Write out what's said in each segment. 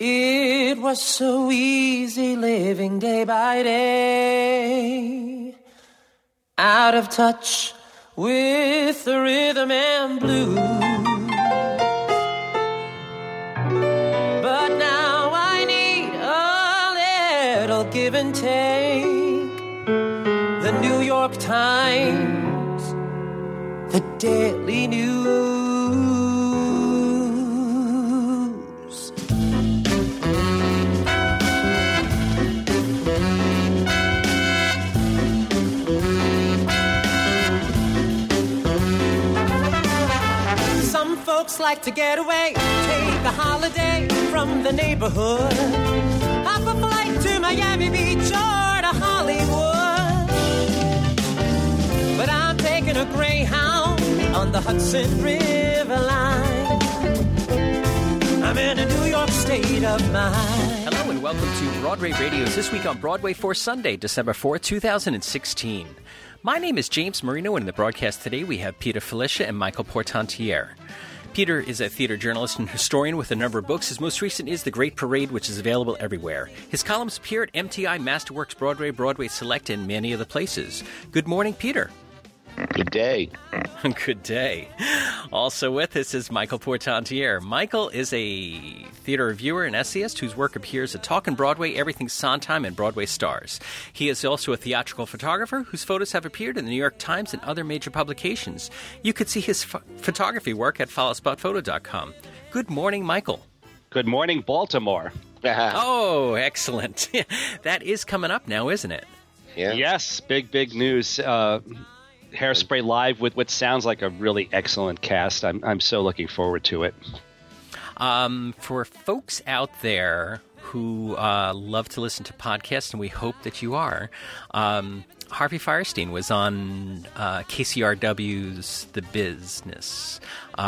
It was so easy living day by day, out of touch with the rhythm and blues. But now I need a little give and take. The New York Times, the Daily News. Some folks like to get away, take a holiday from the neighborhood, hop a flight to Miami Beach or to Hollywood. But I'm taking a Greyhound on the Hudson River line. I'm in a New York state of mind. Hello and welcome to Broadway Radio's This Week on Broadway for Sunday, December 4th, 2016. My name is James Marino, and in the broadcast today we have Peter Filichia and Michael Portantiere. Peter is a theater journalist and historian with a number of books. His most recent is The Great Parade, which is available everywhere. His columns appear at MTI, Masterworks Broadway, Broadway Select, and many other places. Good morning, Peter. Good day. Good day. Also with us is Michael Portantiere. Michael is a theater reviewer and essayist whose work appears at Talkin' Broadway, Everything Sondheim, and Broadway Stars. He is also a theatrical photographer whose photos have appeared in the New York Times and other major publications. You could see his photography work at followspotphoto.com. Good morning, Michael. Good morning, Baltimore. Oh, excellent. That is coming up now, isn't it? Yeah. Yes, big news. Hairspray Live with what sounds like a really excellent cast. I'm so looking forward to it. For folks out there who love to listen to podcasts, and we hope that you are, Harvey Fierstein was on KCRW's The Business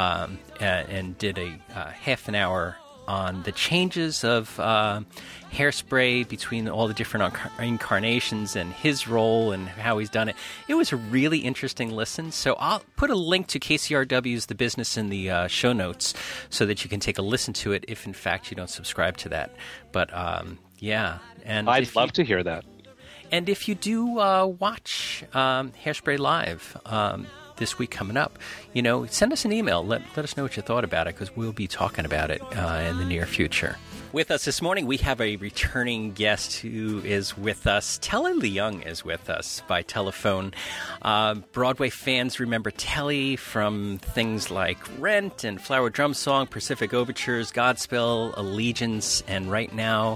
and did a half an hour on the changes of Hairspray between all the different incarnations and his role and how he's done it. It was a really interesting listen, so I'll put a link to KCRW's The Business in the show notes so that you can take a listen to it if, in fact, you don't subscribe to that. But, yeah. And I'd love to hear that. And if you do watch Hairspray Live this week coming up, send us an email. Let us know what you thought about it, because we'll be talking about it in the near future. With us this morning, we have a returning guest who is with us. Telly Leung is with us by telephone. Broadway fans remember Telly from things like Rent and Flower Drum Song, Pacific Overtures, Godspell, Allegiance, and right now,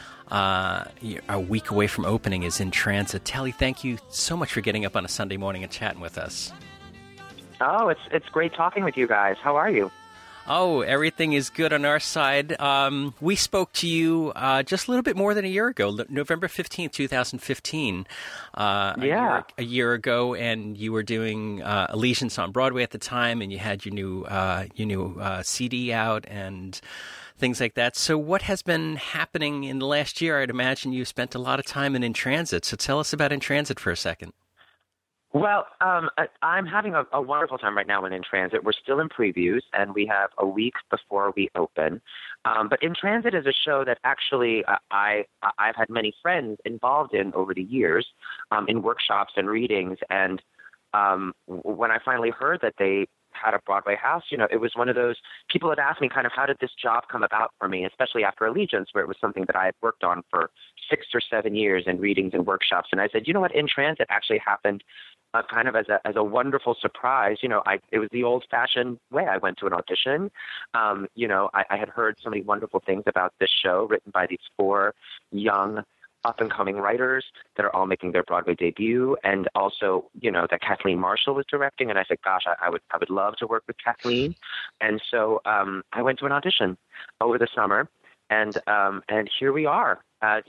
a week away from opening, is In Transit. Telly, thank you so much for getting up on a Sunday morning and chatting with us. Oh, it's great talking with you guys. How are you? Oh, everything is good on our side. We spoke to you just a little bit more than a year ago, November 15th, 2015. A year ago, and you were doing Allegiance on Broadway at the time, and you had your new CD out and things like that. So what has been happening in the last year? I'd imagine you spent a lot of time in Transit. So tell us about In Transit for a second. Well, I'm having a wonderful time right now in Transit. We're still in previews, and we have a week before we open. But In Transit is a show that actually I've had many friends involved in over the years, in workshops and readings. And when I finally heard that they had a Broadway house, it was one of those, people had asked me kind of how did this job come about for me, especially after Allegiance, where it was something that I had worked on for 6 or 7 years in readings and workshops. And I said, you know what, In Transit actually happened kind of as a wonderful surprise. It was the old-fashioned way. I went to an audition. I had heard so many wonderful things about this show written by these 4 young up-and-coming writers that are all making their Broadway debut, and also, that Kathleen Marshall was directing. And I said, gosh, I would love to work with Kathleen. And so I went to an audition over the summer, and here we are.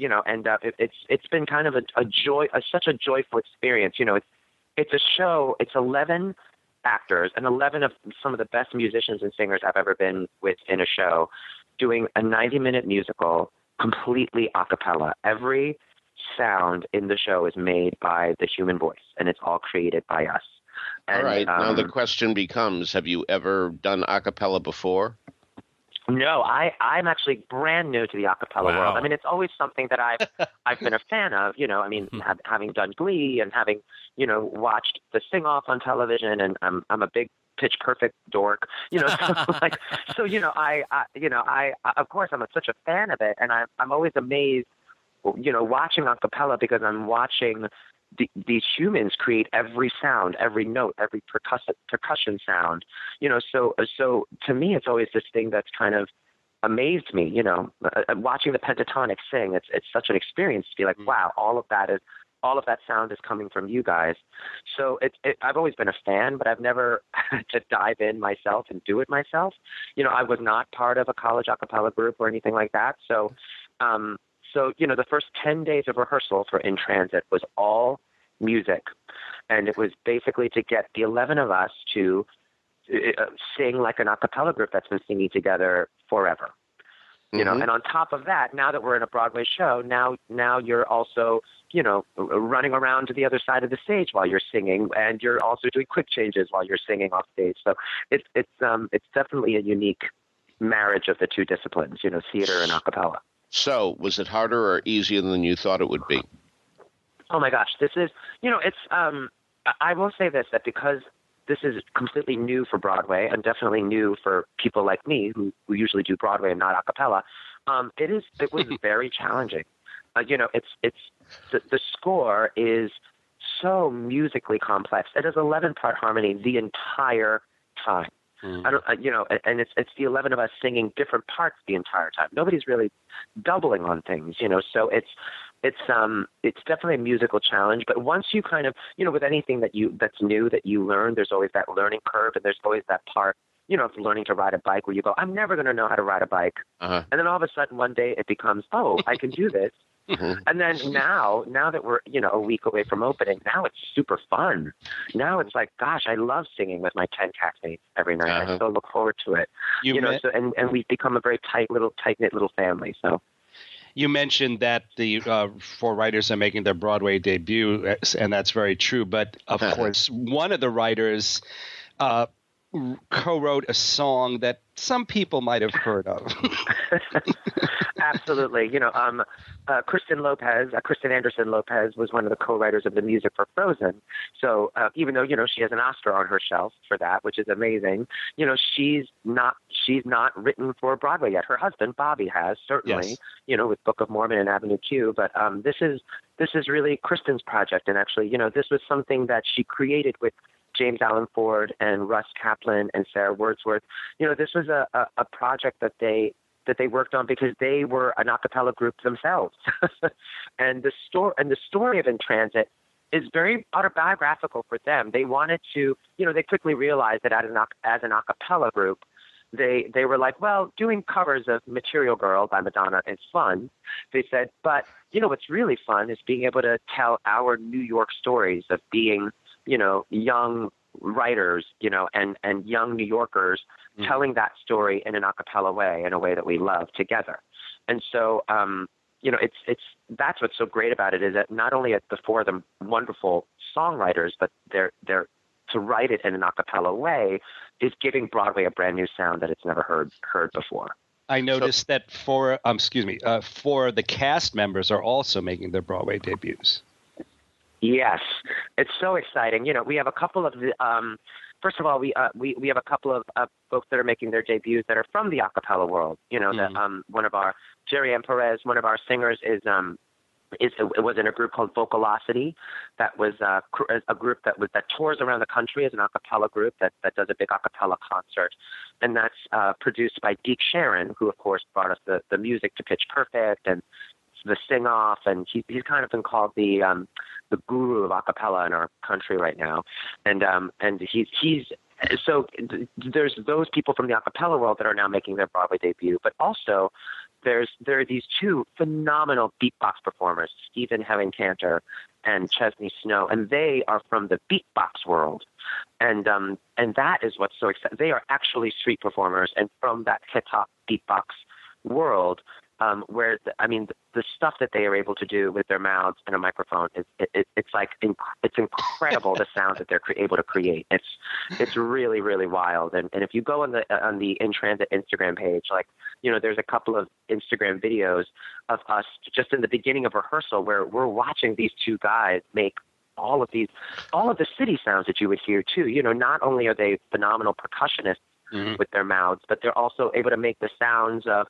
It's been kind of a joy, such a joyful experience. It's a show. It's 11 actors and 11 of some of the best musicians and singers I've ever been with in a show, doing a 90-minute musical completely a cappella. Every sound in the show is made by the human voice, and it's all created by us. And, all right. Now the question becomes, have you ever done a cappella before? No, I'm actually brand new to the a cappella world. I mean, it's always something that I've been a fan of, I mean, having done Glee and having, watched the Sing Off on television, and I'm a big Pitch Perfect dork, so I of course I'm such a fan of it, and I'm always amazed, watching a cappella, because I'm watching these humans create every sound, every note, every percussion sound, so to me, it's always this thing that's kind of amazed me, watching the Pentatonix sing. It's such an experience to be like, wow, all of that sound is coming from you guys. So I've always been a fan, but I've never had to dive in myself and do it myself. I was not part of a college a cappella group or anything like that. So, the first 10 days of rehearsal for In Transit was all music. And it was basically to get the 11 of us to sing like an a cappella group that's been singing together forever. And on top of that, now that we're in a Broadway show, now you're also, running around to the other side of the stage while you're singing, and you're also doing quick changes while you're singing off stage. So it's definitely a unique marriage of the two disciplines, theater and a cappella. So was it harder or easier than you thought it would be? Oh my gosh, this is, I will say this, that because this is completely new for Broadway, and definitely new for people like me who usually do Broadway and not a cappella. It was very challenging. It's the score is so musically complex. It is 11-part harmony the entire time. I don't, and it's the 11 of us singing different parts the entire time. Nobody's really doubling on things, So it's definitely a musical challenge. But once you kind of, with anything that's new that you learn, there's always that learning curve, and there's always that part, of learning to ride a bike where you go, I'm never going to know how to ride a bike, and then all of a sudden one day it becomes, oh, I can do this. And then now that we're, a week away from opening, now it's super fun. Now it's like, gosh, I love singing with my 10 castmates every night. I so look forward to it. And we've become a very tight-knit little family. So you mentioned that the 4 writers are making their Broadway debut, and that's very true. But of course, one of the writers co-wrote a song that some people might have heard of. Absolutely. Kristen Anderson Lopez was one of the co-writers of the music for Frozen. So even though, she has an Oscar on her shelf for that, which is amazing, she's not written for Broadway yet. Her husband, Bobby, has, certainly, yes. With Book of Mormon and Avenue Q. But this is really Kristen's project. And actually, this was something that she created with James Allen Ford and Russ Kaplan and Sarah Wordsworth. This was a project that they worked on because they were an a cappella group themselves. and the story of In Transit is very autobiographical for them. They wanted to, they quickly realized that as an a cappella group, they were like, well, doing covers of Material Girl by Madonna is fun. They said, but what's really fun is being able to tell our New York stories of being, young writers, and young New Yorkers telling that story in an a cappella way, in a way that we love together. And so, that's what's so great about it, is that not only are the 4 of them wonderful songwriters, but they're to write it in an a cappella way is giving Broadway a brand new sound that it's never heard before. I noticed that 4 of the cast members are also making their Broadway debuts. Yes, it's so exciting. We have a couple of first of all, we have a couple of folks that are making their debuts that are from the a cappella world. One of our Jerry M. Perez, one of our singers, was in a group called Vocalocity. That was a group that tours around the country as an a cappella group that does a big a cappella concert, and that's produced by Deke Sharon, who of course brought us the music to Pitch Perfect and the Sing Off, and he's kind of been called the guru of a cappella in our country right now, and he's so there's those people from the a cappella world that are now making their Broadway debut, but also there are these 2 phenomenal beatbox performers, Stephen Herring-Cantor and Chesney Snow, and they are from the beatbox world, and that is what's so exciting. They are actually street performers, and from that hip hop beatbox world, where the stuff that they are able to do with their mouths and a microphone it's incredible. The sounds that they're able to create. It's really, really wild. And if you go on the In Transit Instagram page, like, there's a couple of Instagram videos of us just in the beginning of rehearsal where we're watching these two guys make all of the city sounds that you would hear too. Not only are they phenomenal percussionists with their mouths, but they're also able to make the sounds of,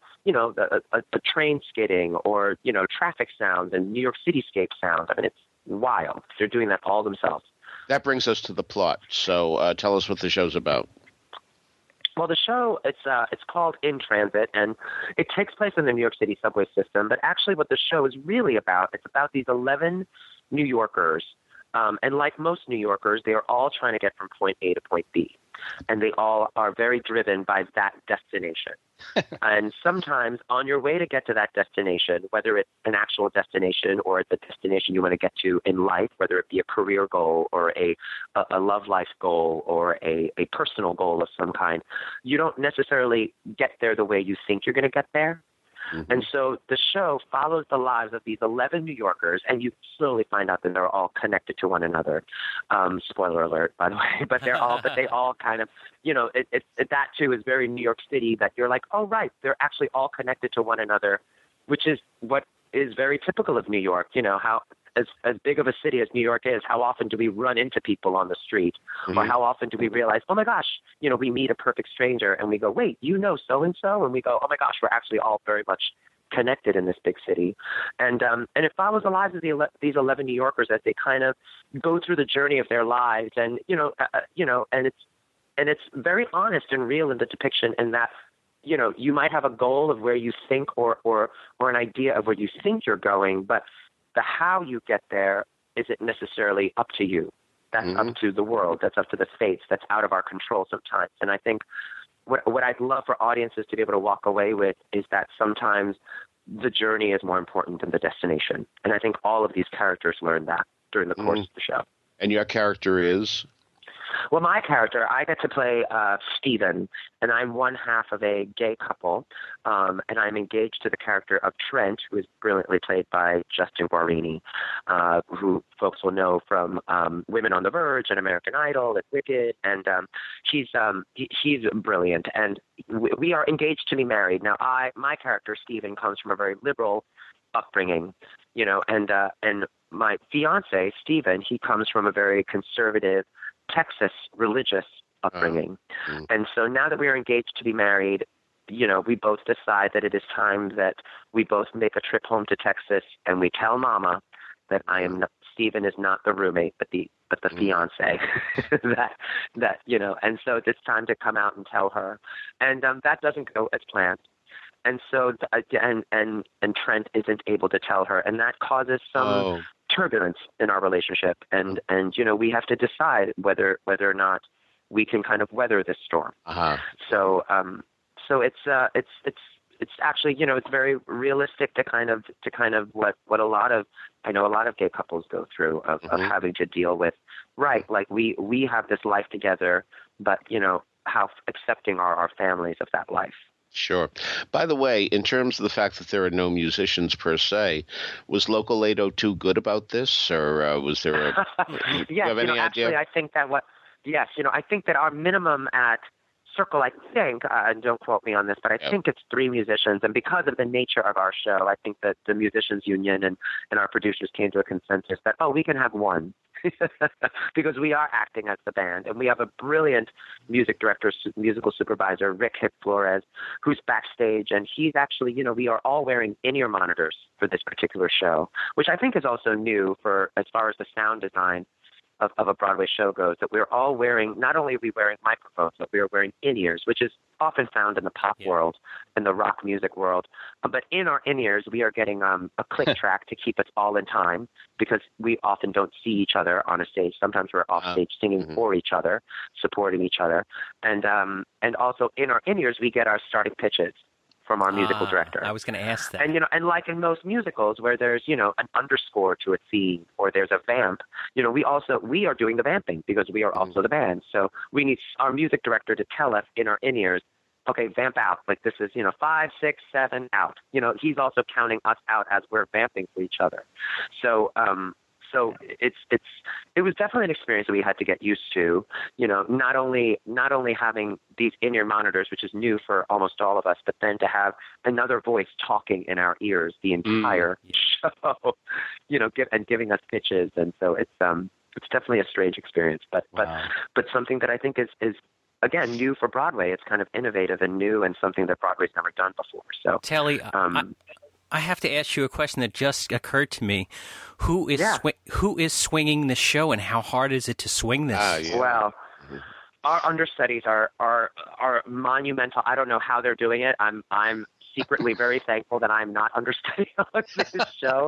a train skidding or, traffic sounds and New York cityscape sounds. I mean, it's wild. They're doing that all themselves. That brings us to the plot. So tell us what the show's about. Well, the show, it's called In Transit, and it takes place in the New York City subway system. But actually what the show is really about, it's about these 11 New Yorkers. And like most New Yorkers, they are all trying to get from point A to point B. And they all are very driven by that destination. And sometimes on your way to get to that destination, whether it's an actual destination or the destination you want to get to in life, whether it be a career goal or a love life goal or a personal goal of some kind, you don't necessarily get there the way you think you're going to get there. And so the show follows the lives of these 11 New Yorkers, and you slowly find out that they're all connected to one another. Spoiler alert, by the way, but they all kind of, that too is very New York City, that you're like, oh, right, they're actually all connected to one another, which is what is very typical of New York. How as big of a city as New York is, how often do we run into people on the street? Or how often do we realize, oh my gosh, we meet a perfect stranger and we go, wait, so-and-so? And we go, oh my gosh, we're actually all very much connected in this big city. And it follows the lives of these 11 New Yorkers as they kind of go through the journey of their lives. And, and it's very honest and real in the depiction in that, you might have a goal of where you think or an idea of where you think you're going, but the how you get there isn't necessarily up to you. That's up to the world. That's up to the fates. That's out of our control sometimes. And I think what I'd love for audiences to be able to walk away with is that sometimes the journey is more important than the destination. And I think all of these characters learn that during the course of the show. And your character is? Well, my character, I get to play Stephen, and I'm one half of a gay couple, and I'm engaged to the character of Trent, who is brilliantly played by Justin Guarini, who folks will know from Women on the Verge and American Idol and Wicked, and he's brilliant, and we are engaged to be married. Now, my character, Stephen, comes from a very liberal upbringing, and my fiance, Stephen, he comes from a very conservative Texas religious upbringing. And so now that we are engaged to be married, we both decide that it is time that we both make a trip home to Texas, and we tell Mama that Stephen is not the roommate, but the fiance. And so it's time to come out and tell her. And that doesn't go as planned. And so, and Trent isn't able to tell her, and that causes some turbulence in our relationship. And we have to decide whether or not we can kind of weather this storm. So it's actually, it's very realistic to kind of what a lot of gay couples go through of having to deal with, right? Like we have this life together, but how accepting are our families of that life? Sure. By the way, in terms of the fact that there are no musicians per se, was Local 802 good about this, or was there a? Yes, you have any idea? Actually, I think that I think that our minimum at Circle, I think, and don't quote me on this, but I think it's 3 musicians. And because of the nature of our show, I think that the Musicians Union and our producers came to a consensus that, we can have 1. Because we are acting as the band, and we have a brilliant music director, musical supervisor, Rick Hip Flores, who's backstage, and he's actually, we are all wearing in-ear monitors for this particular show, which I think is also new for as far as the sound design of a Broadway show goes, that we're all wearing, not only are we wearing microphones, but we are wearing in-ears, which is often found in the pop world and the rock music world. But in our in-ears, we are getting a click track to keep us all in time, because we often don't see each other on a stage. Sometimes we're off stage singing for each other, supporting each other. And also in our in-ears, we get our starting pitches from our musical director. I was going to ask that. And and like in most musicals where there's an underscore to a theme or there's a vamp, we are doing the vamping because we are also the band. So we need our music director to tell us in our in-ears, okay, vamp out. Like this is, 5, 6, 7 out. He's also counting us out as we're vamping for each other. So, so it was definitely an experience that we had to get used to, not only having these in-ear monitors, which is new for almost all of us, but then to have another voice talking in our ears the entire show, giving us pitches. And so it's definitely a strange experience, but something that I think is again, new for Broadway. It's kind of innovative and new and something that Broadway's never done before. So, Telly, I have to ask you a question that just occurred to me. Who is swinging the show, and how hard is it to swing this? Well, our understudies are monumental. I don't know how they're doing it. I'm secretly very thankful that I'm not understudy on this show.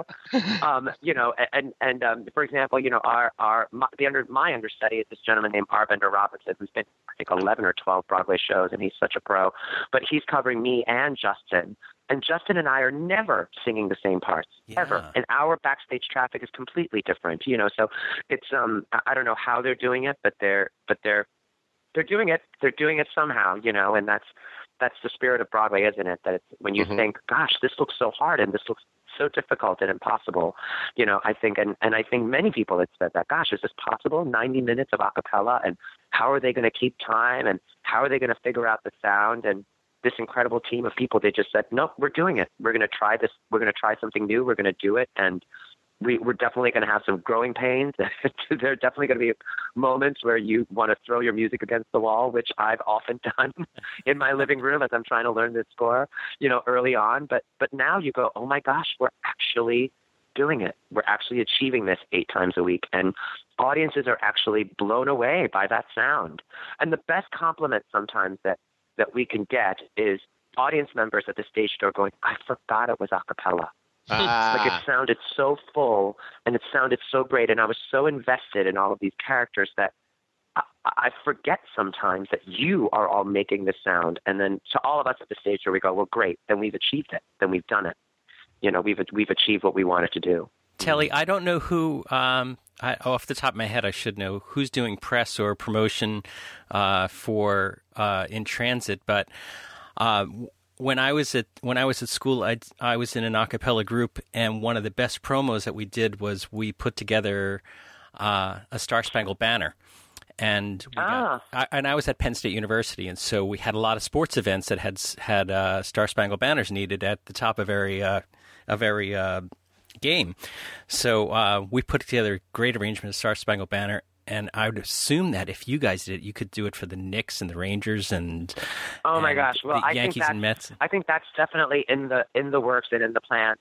For example, my understudy is this gentleman named Arbender Robinson, who's been, I think, 11 or 12 Broadway shows, and he's such a pro. But he's covering me and Justin. And Justin and I are never singing the same parts, ever. And our backstage traffic is completely different, So it's I don't know how they're doing it, but they're doing it. They're doing it somehow, and that's the spirit of Broadway, isn't it? That it's when you think, gosh, this looks so hard and this looks so difficult and impossible. I think, and I think many people have said that, gosh, is this possible? 90 minutes of a cappella, and how are they going to keep time, and how are they going to figure out the sound? And this incredible team of people, they just said, nope, we're doing it. We're going to try this. We're going to try something new. We're going to do it. And we're definitely going to have some growing pains. There are definitely going to be moments where you want to throw your music against the wall, which I've often done in my living room as I'm trying to learn this score, early on. But now you go, oh my gosh, we're actually doing it. We're actually achieving this 8 times a week. And audiences are actually blown away by that sound. And the best compliment sometimes that we can get is audience members at the stage door going, I forgot it was a cappella. Like it sounded so full and it sounded so great. And I was so invested in all of these characters that I forget sometimes that you are all making this sound. And then to all of us at the stage door, we go, well, great. Then we've achieved it. Then we've done it. We've achieved what we wanted to do. Telly, I don't know who, off the top of my head, I should know who's doing press or promotion for In Transit, but when I was at school, I was in an a cappella group, and one of the best promos that we did was we put together a Star Spangled Banner. And I was at Penn State University, and so we had a lot of sports events that had Star Spangled Banners needed at the top of every game. So we put together a great arrangement of Star Spangled Banner, and I would assume that if you guys did it, you could do it for the Knicks and the Rangers and my gosh, well, the Yankees and Mets. I think that's definitely in the works and in the plans.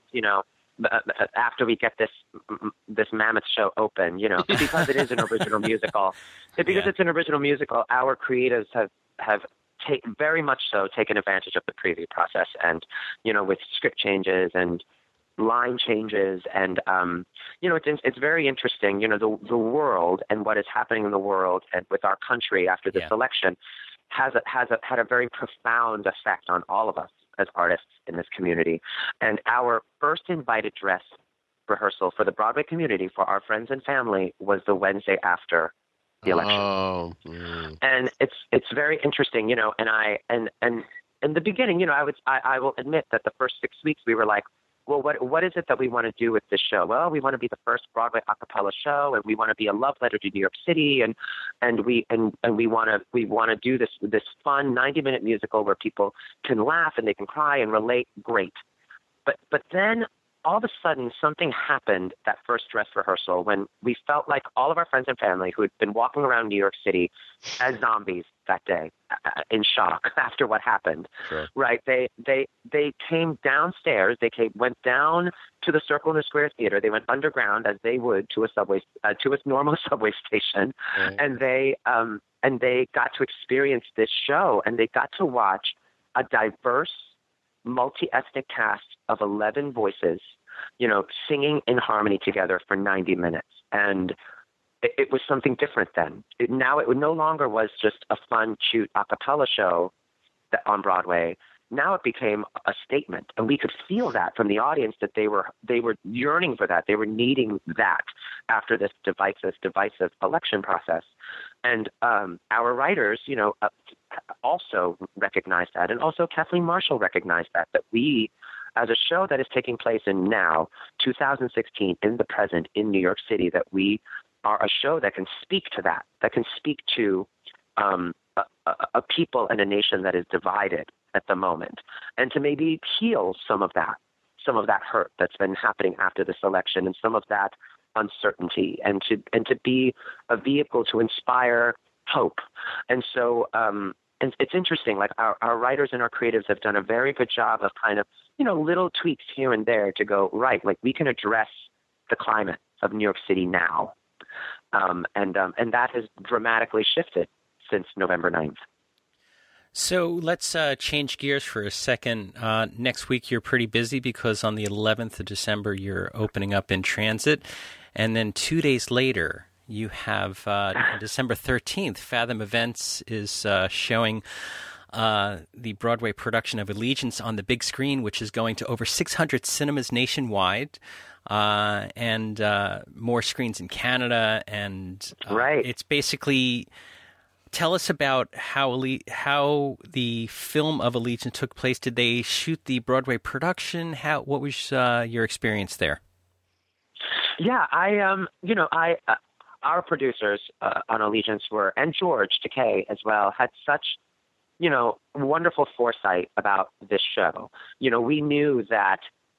After we get this mammoth show open, because it is an original musical. Because it's an original musical, our creatives have very much so taken advantage of the preview process, and with script changes and line changes, and it's very interesting. The world and what is happening in the world and with our country after this election had a very profound effect on all of us as artists in this community. And our first invited dress rehearsal for the Broadway community, for our friends and family, was the Wednesday after the election. And it's very interesting, and in the beginning, I will admit that the first 6 weeks we were like, well, what is it that we want to do with this show? Well, we want to be the first Broadway a cappella show, and we want to be a love letter to New York City, and we want to do this fun 90-minute musical where people can laugh and they can cry and relate. Great, but then all of a sudden something happened that first dress rehearsal when we felt like all of our friends and family who had been walking around New York City as zombies that day, in shock after what happened. Sure. Right? They came downstairs. Went down to the Circle in the Square Theater. They went underground as they would to a subway, to a normal subway station, right. And they got to experience this show, and they got to watch a diverse, multi-ethnic cast of 11 voices, singing in harmony together for 90 minutes. And it was something different then. It no longer was just a fun, cute a cappella show on Broadway. Now it became a statement, and we could feel that from the audience that they were yearning for that. They were needing that after this divisive election process. And our writers, also recognized that, and also Kathleen Marshall recognized that we, as a show that is taking place in now, 2016, in the present, in New York City, that we are a show that can speak to that can speak to a people and a nation that is divided at the moment, and to maybe heal some of that hurt that's been happening after this election, and some of that uncertainty, and to be a vehicle to inspire hope. And so and it's interesting, like our writers and our creatives have done a very good job of kind of, little tweaks here and there to go, right, like we can address the climate of New York City now. And that has dramatically shifted since November 9th. So let's change gears for a second. Next week you're pretty busy because on the 11th of December you're opening up In Transit. And then 2 days later you have December 13th, Fathom Events is showing the Broadway production of Allegiance on the big screen, which is going to over 600 cinemas nationwide. And more screens in Canada. And right. It's basically... Tell us about how the film of Allegiance took place. Did they shoot the Broadway production? What was your experience there? Yeah, our producers on Allegiance and George Takei as well, had such, wonderful foresight about this show. We knew that,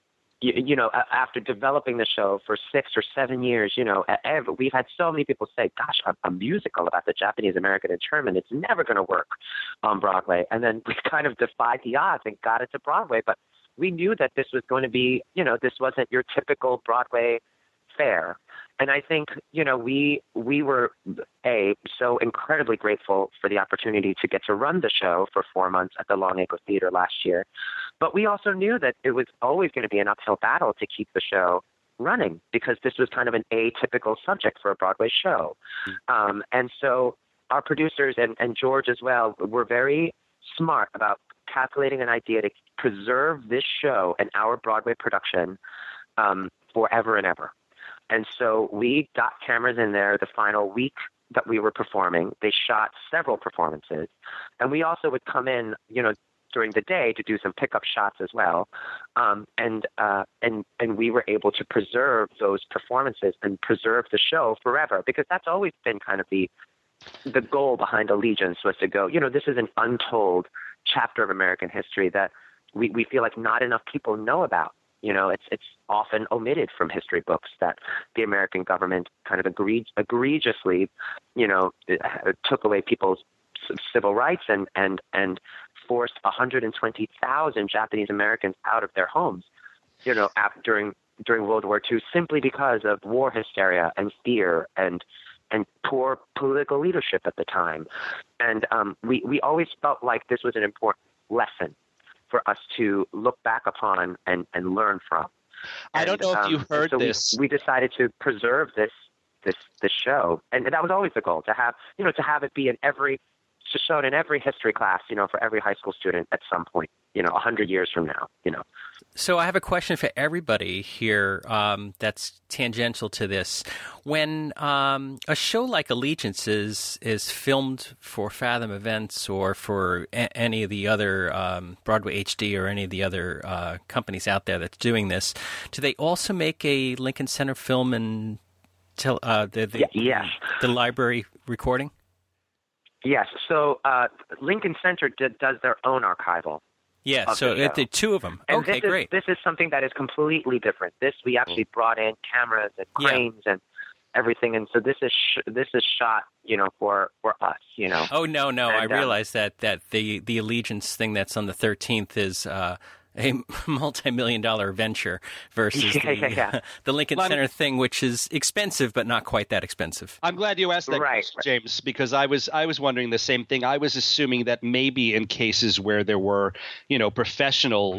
after developing the show for 6 or 7 years, we've had so many people say, gosh, a musical about the Japanese American internment, it's never going to work on Broadway. And then we kind of defied the odds and got it to Broadway. But we knew that this was going to be, this wasn't your typical Broadway fare. And I think, we were, so incredibly grateful for the opportunity to get to run the show for 4 months at the Long Acre Theater last year. But we also knew that it was always going to be an uphill battle to keep the show running, because this was kind of an atypical subject for a Broadway show. And so our producers and George as well were very smart about calculating an idea to preserve this show and our Broadway production forever and ever. And so we got cameras in there the final week that we were performing. They shot several performances. And we also would come in, during the day to do some pickup shots as well. And we were able to preserve those performances and preserve the show forever, because that's always been kind of the goal behind Allegiance, was to go, this is an untold chapter of American history that we feel like not enough people know about. It's often omitted from history books that the American government kind of egregiously, took away people's civil rights and forced 120,000 Japanese Americans out of their homes, during World War II, simply because of war hysteria and fear and poor political leadership at the time. And we always felt like this was an important lesson for us to look back upon and learn from. I don't know if you heard this. We decided to preserve this show, and that was always the goal, to have it be shown in every history class, for every high school student at some point, 100 years from now, So I have a question for everybody here that's tangential to this. When a show like Allegiance is filmed for Fathom Events or for any of the other Broadway HD or any of the other companies out there that's doing this, do they also make a Lincoln Center film and yes. the library recording? Yes. So Lincoln Center does their own archival. Yeah, so the two of them. And okay, great. This is something that is completely different. We actually brought in cameras and cranes and everything, and so this is shot, for us, Oh no, and, I realize that the Allegiance thing that's on the 13th is a multi-million-dollar venture versus the Lincoln Center thing, which is expensive but not quite that expensive. I'm glad you asked that question, James, because I was wondering the same thing. I was assuming that maybe in cases where there were, professional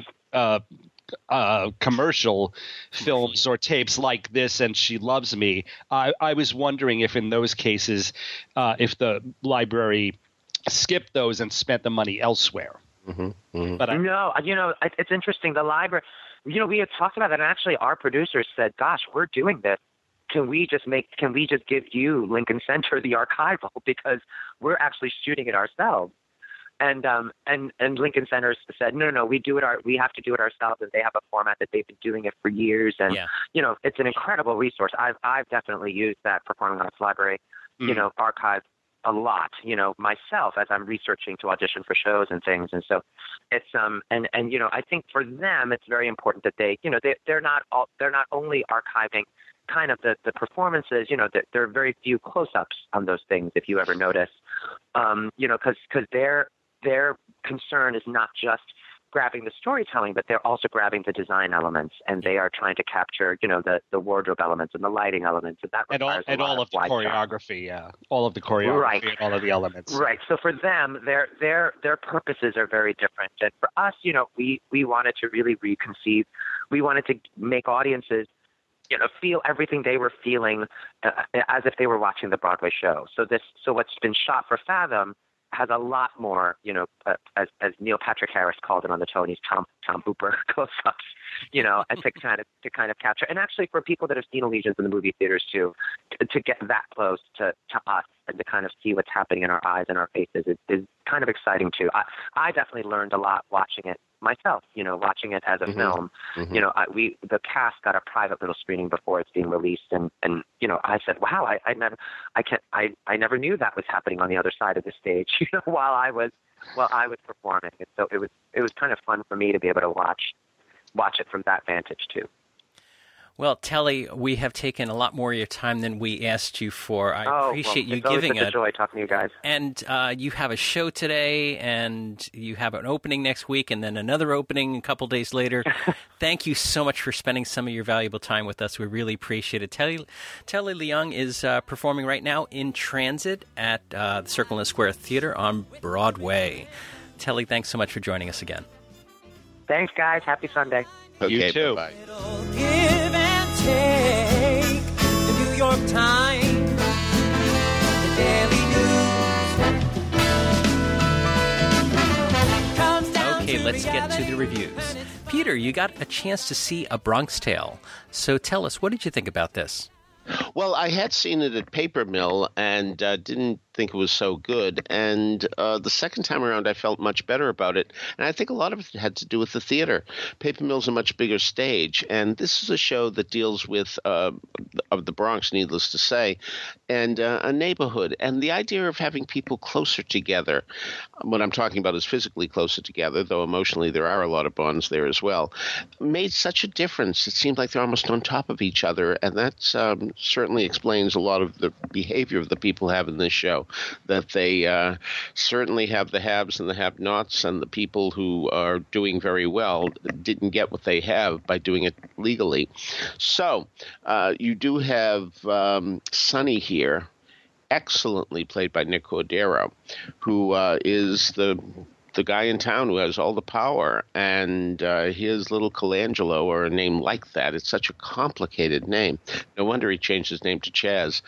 commercial films or tapes like this and She Loves Me, I was wondering if in those cases, if the library skipped those and spent the money elsewhere. Mm-hmm, mm-hmm. But no, it's interesting. The library, we had talked about that, and actually our producers said, "Gosh, we're doing this. Can we just give you Lincoln Center the archival, because we're actually shooting it ourselves?" And Lincoln Center said, no, we have to do it ourselves, and they have a format that they've been doing it for years, and it's an incredible resource. I've definitely used that Performing Arts Library, archive a lot, myself as I'm researching to audition for shows and things, and so it's and I think for them it's very important that they're not only archiving kind of the performances, there are very few close-ups on those things, if you ever notice, because their concern is not just grabbing the storytelling, but they're also grabbing the design elements, and they are trying to capture, the wardrobe elements and the lighting elements, and that requires all of the choreography, all of the choreography, right. And all of the elements. Right. So for them, their purposes are very different, and for us, we wanted to really reconceive. We wanted to make audiences, feel everything they were feeling as if they were watching the Broadway show. So what's been shot for Fathom has a lot more, as Neil Patrick Harris called it on the Tonys, Tom Hooper close-ups, and to kind of capture. And actually, for people that have seen Allegiance in the movie theaters too, to get that close to us and to kind of see what's happening in our eyes and our faces is kind of exciting too. I definitely learned a lot watching it myself, watching it as a film. Mm-hmm. The cast got a private little screening before it's being released, and I said, wow, I never knew that was happening on the other side of the stage, while I was performing. And so it was kind of fun for me to be able to watch it from that vantage too. Well, Telly, we have taken a lot more of your time than we asked you for. I appreciate you giving it. It's a joy talking to you guys. And you have a show today, and you have an opening next week, and then another opening a couple days later. Thank you so much for spending some of your valuable time with us. We really appreciate it. Telly Leung is performing right now in Transit at the Circle and Square Theater on Broadway. Telly, thanks so much for joining us again. Thanks, guys. Happy Sunday. Okay, you too. Bye. Give and take. The New York Times, the Daily News. Comes down Okay, to let's get to the reality. reviews. Peter, you got a chance to see A Bronx Tale. So tell us, what did you think about this? Well, I had seen it at Paper Mill and didn't think it was so good. And the second time around, I felt much better about it. And I think a lot of it had to do with the theater. Paper Mill's a much bigger stage. And this is a show that deals with of the Bronx, needless to say, and a neighborhood. And the idea of having people closer together, what I'm talking about is physically closer together, though emotionally there are a lot of bonds there as well, made such a difference. It seemed like they're almost on top of each other. And that's certainly explains a lot of the behavior of the people have in this show, that they certainly have the haves and the have-nots, and the people who are doing very well didn't get what they have by doing it legally. So you do have Sonny here, excellently played by Nick Cordero, who is the guy in town who has all the power, and his little Colangelo, or a name like that. It's such a complicated name. No wonder he changed his name to Chaz.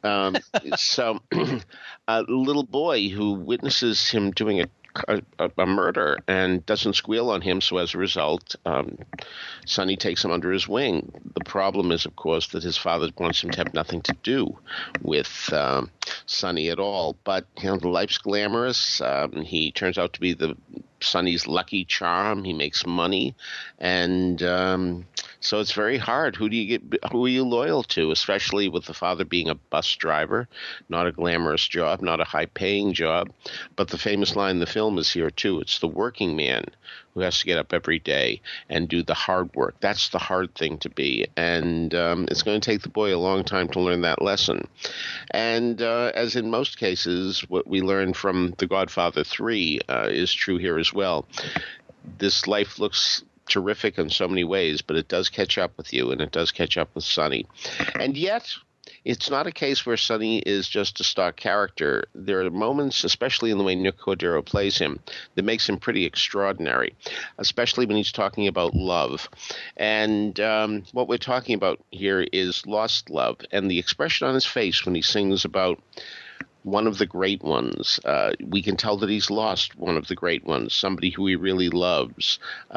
So a little boy who witnesses him doing a murder and doesn't squeal on him, so as a result, Sonny takes him under his wing. The problem is, of course, that his father wants him to have nothing to do with Sonny at all. But the life's glamorous. He turns out to be Sonny's lucky charm. He makes money, and so it's very hard. Who are you loyal to, especially with the father being a bus driver, not a glamorous job, not a high-paying job. But the famous line in the film is here, too. It's the working man who has to get up every day and do the hard work. That's the hard thing to be. And it's going to take the boy a long time to learn that lesson. And as in most cases, what we learn from The Godfather 3 is true here as well. This life looks terrific in so many ways, but it does catch up with you, and it does catch up with Sonny. And yet, it's not a case where Sonny is just a stock character. There are moments, especially in the way Nick Cordero plays him, that makes him pretty extraordinary, especially when he's talking about love. And what we're talking about here is lost love, and the expression on his face when he sings about one of the great ones. We can tell that he's lost one of the great ones, somebody who he really loved.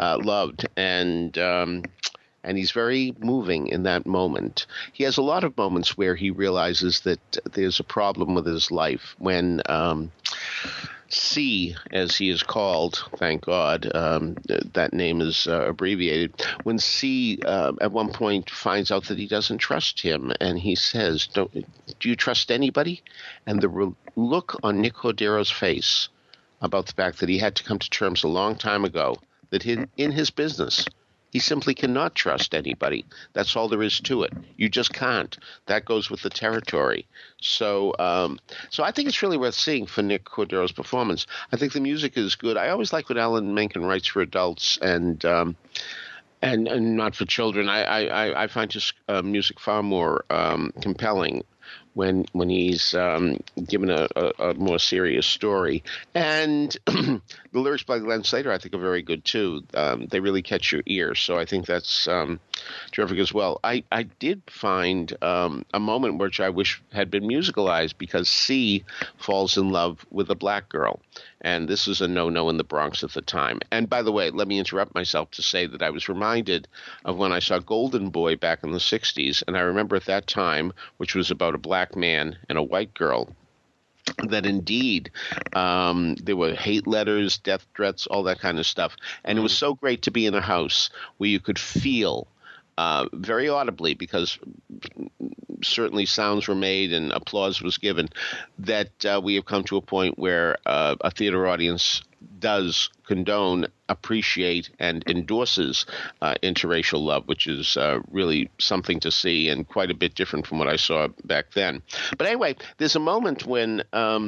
And he's very moving in that moment. He has a lot of moments where he realizes that there's a problem with his life when C, as he is called, thank God, that name is abbreviated. When C, at one point, finds out that he doesn't trust him, and he says, do you trust anybody? And the look on Nick Cordero's face about the fact that he had to come to terms a long time ago that in his business, he simply cannot trust anybody. That's all there is to it. You just can't. That goes with the territory. So I think it's really worth seeing for Nick Cordero's performance. I think the music is good. I always like what Alan Menken writes for adults and not for children. I find his music far more compelling when he's given a more serious story. And the lyrics by Glenn Slater, I think, are very good, too. They really catch your ear, so I think that's terrific as well. I did find a moment which I wish had been musicalized because C falls in love with a black girl. And this is a no-no in the Bronx at the time. And by the way, let me interrupt myself to say that I was reminded of when I saw Golden Boy back in the 60s. And I remember at that time, which was about a black man and a white girl, that indeed there were hate letters, death threats, all that kind of stuff. And it was so great to be in a house where you could feel very audibly, because certainly sounds were made and applause was given, that we have come to a point where a theater audience does condone, appreciate, and endorses interracial love, which is really something to see and quite a bit different from what I saw back then. But anyway, there's a moment when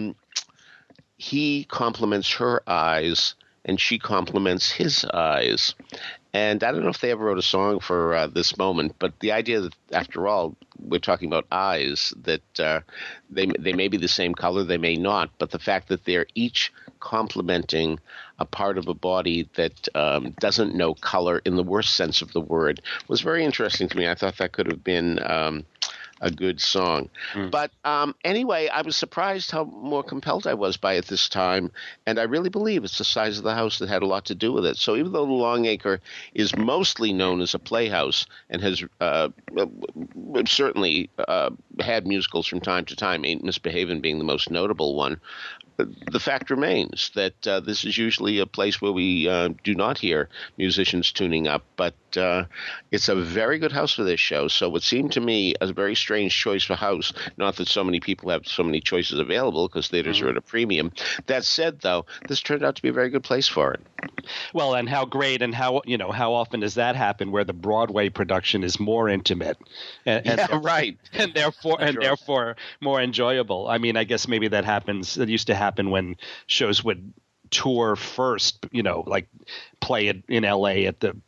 he compliments her eyes and she compliments his eyes. And I don't know if they ever wrote a song for this moment, but the idea that, after all, we're talking about eyes, that they may be the same color, they may not, but the fact that they're each complimenting a part of a body that doesn't know color in the worst sense of the word was very interesting to me. I thought that could have been a good song. But anyway, I was surprised how more compelled I was by it this time, and I really believe it's the size of the house that had a lot to do with it. So even though the Longacre is mostly known as a playhouse and has certainly had musicals from time to time, Ain't Misbehavin' being the most notable one, the fact remains that this is usually a place where we do not hear musicians tuning up, but it's a very good house for this show. So it seemed to me a very strange choice for house, not that so many people have so many choices available because theaters are at a premium. That said, though, this turned out to be a very good place for it. Well, and how great and how often does that happen where the Broadway production is more intimate and right. And therefore more enjoyable. I mean, I guess maybe that used to happen when shows would tour first, like play it in LA at the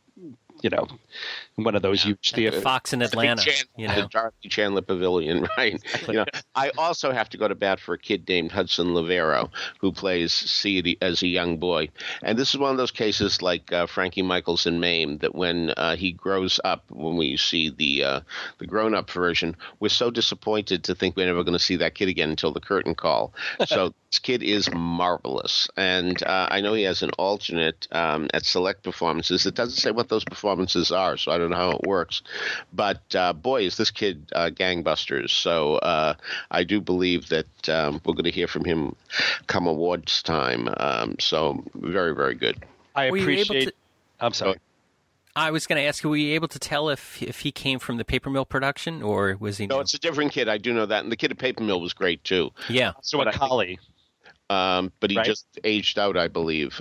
one of those huge theaters. Fox in Atlanta, the Darby Chandler Pavilion, right? Exactly. I also have to go to bat for a kid named Hudson Lavero, who plays C as a young boy. And this is one of those cases like Frankie Michaels in Mame, that when he grows up, when we see the grown-up version, we're so disappointed to think we're never going to see that kid again until the curtain call. So this kid is marvelous. And I know he has an alternate at select performances. It doesn't say what those performances are, so I don't know how it works. But boy, is this kid gangbusters. So I do believe that we're going to hear from him come awards time. So very, very good. I appreciate. I'm sorry. I was going to ask, were you able to tell if he came from the Paper Mill production, or was he? No, it's a different kid. I do know that. And the kid at Paper Mill was great, too. Yeah. So a collie. But he just aged out, I believe.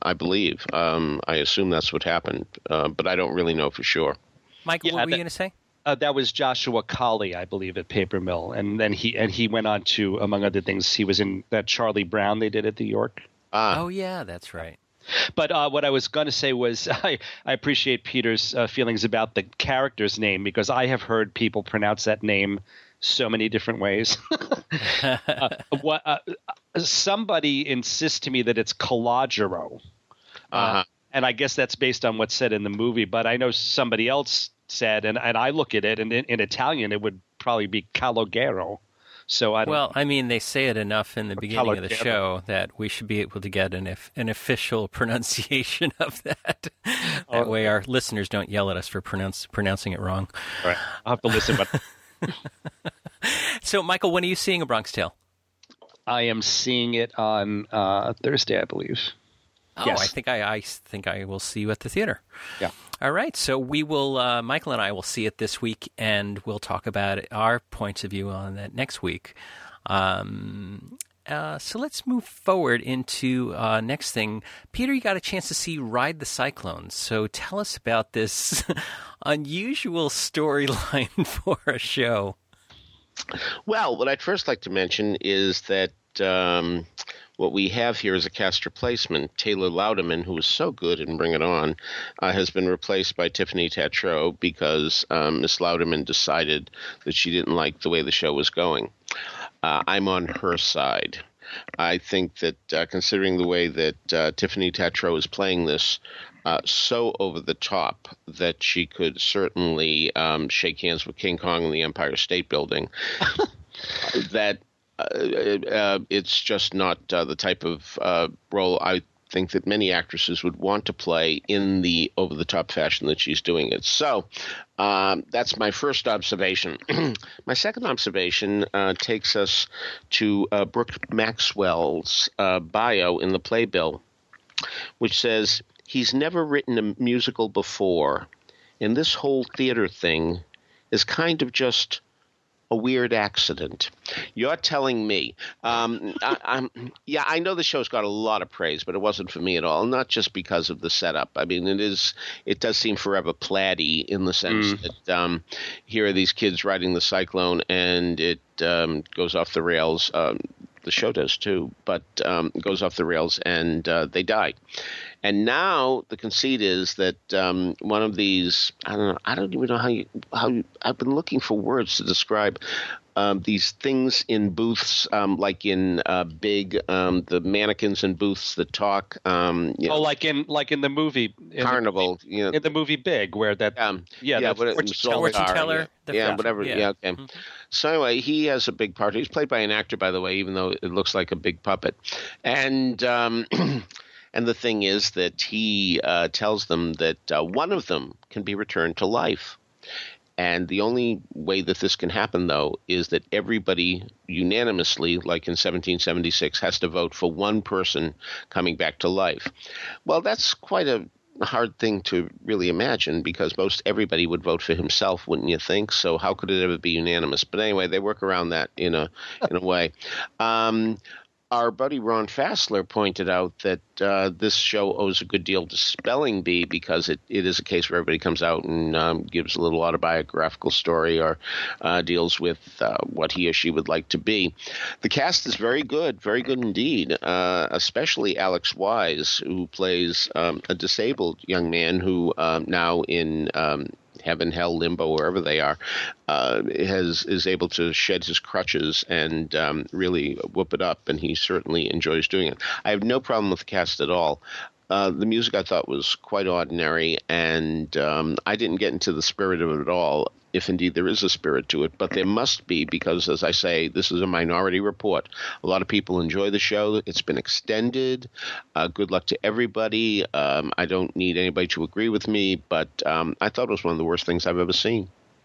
I assume that's what happened, but I don't really know for sure. Michael, what were you going to say? That was Joshua Colley, I believe, at Paper Mill, and then he went on to, among other things, he was in that Charlie Brown they did at the York. Oh yeah, that's right. But what I was going to say was I appreciate Peter's feelings about the character's name, because I have heard people pronounce that name so many different ways. Somebody insists to me that it's Calogero. And I guess that's based on what's said in the movie. But I know somebody else said, and I look at it, and in Italian it would probably be Calogero. So I don't Well, I mean, they say it enough in the beginning of the show that we should be able to get an official pronunciation of that. That way our listeners don't yell at us for pronouncing it wrong. All right. I'll have to listen. But So, Michael, when are you seeing A Bronx Tale? I am seeing it on Thursday, I believe. Oh, yes. I think I will see you at the theater. Yeah. All right. So we will, Michael and I will see it this week, and we'll talk about our points of view on that next week. So let's move forward into next thing. Peter, you got a chance to see Ride the Cyclones. So tell us about this unusual storyline for a show. Well, what I'd first like to mention is that what we have here is a cast replacement. Taylor Louderman, who was so good in Bring It On, has been replaced by Tiffany Tatro because Miss Louderman decided that she didn't like the way the show was going. I'm on her side. I think that considering the way that Tiffany Tatro is playing this, so over the top that she could certainly shake hands with King Kong in the Empire State Building, that it's just not the type of role I think that many actresses would want to play in the over-the-top fashion that she's doing it. So that's my first observation. My second observation takes us to Brooke Maxwell's bio in the playbill, which says, he's never written a musical before, and this whole theater thing is kind of just a weird accident. You're telling me. I know the show's got a lot of praise, but it wasn't for me at all. Not just because of the setup. I mean, it does seem forever plaid-y in the sense that here are these kids riding the Cyclone, and it goes off the rails. The show does too, but it goes off the rails, and they die. And now the conceit is that one of these, I don't even know how I've been looking for words to describe these things in booths, like in Big, the mannequins in booths that talk. Like in the movie Carnival, in the movie Big, where that fortune teller. Whatever. Yeah. Yeah, okay. Mm-hmm. So anyway, he has a big part. He's played by an actor, by the way, even though it looks like a big puppet, and. And the thing is that he tells them that one of them can be returned to life. And the only way that this can happen, though, is that everybody unanimously, like in 1776, has to vote for one person coming back to life. Well, that's quite a hard thing to really imagine because most everybody would vote for himself, wouldn't you think? So how could it ever be unanimous? But anyway, they work around that in a way. Our buddy Ron Fassler pointed out that this show owes a good deal to Spelling Bee because it is a case where everybody comes out and gives a little autobiographical story or deals with what he or she would like to be. The cast is very good indeed, especially Alex Wise, who plays a disabled young man who now in heaven, hell, limbo, wherever they are, is able to shed his crutches and really whoop it up, and he certainly enjoys doing it. I have no problem with the cast at all. The music I thought was quite ordinary, and I didn't get into the spirit of it at all, if indeed there is a spirit to it. But there must be, because, as I say, this is a minority report. A lot of people enjoy the show. It's been extended. Good luck to everybody. I don't need anybody to agree with me, but I thought it was one of the worst things I've ever seen.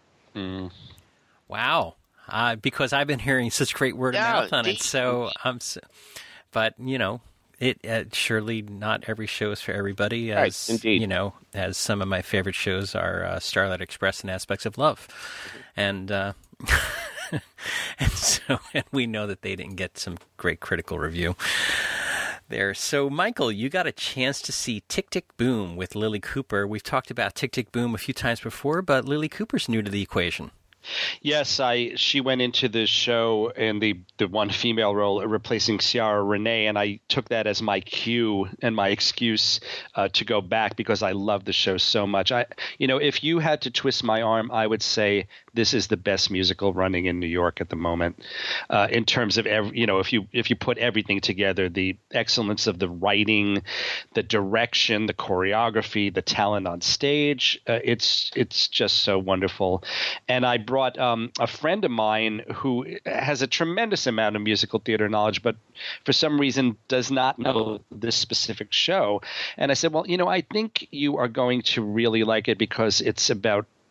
Wow. Because I've been hearing such great word of mouth on it. So, but, it surely not every show is for everybody, as right, indeed. As some of my favorite shows are Starlight Express and Aspects of Love, and and we know that they didn't get some great critical review there. So, Michael, you got a chance to see Tick, Tick, Boom with Lily Cooper. We've talked about Tick, Tick, Boom a few times before, but Lily Cooper's new to the equation. Yes, she went into the show in the one female role, replacing Ciara Renee, and I took that as my cue and my excuse to go back because I love the show so much. If you had to twist my arm, I would say this is the best musical running in New York at the moment. In terms of if you put everything together, the excellence of the writing, the direction, the choreography, the talent on stage, it's just so wonderful. And I brought a friend of mine who has a tremendous amount of musical theater knowledge, but for some reason does not know this specific show. And I said, well, I think you are going to really like it because it's about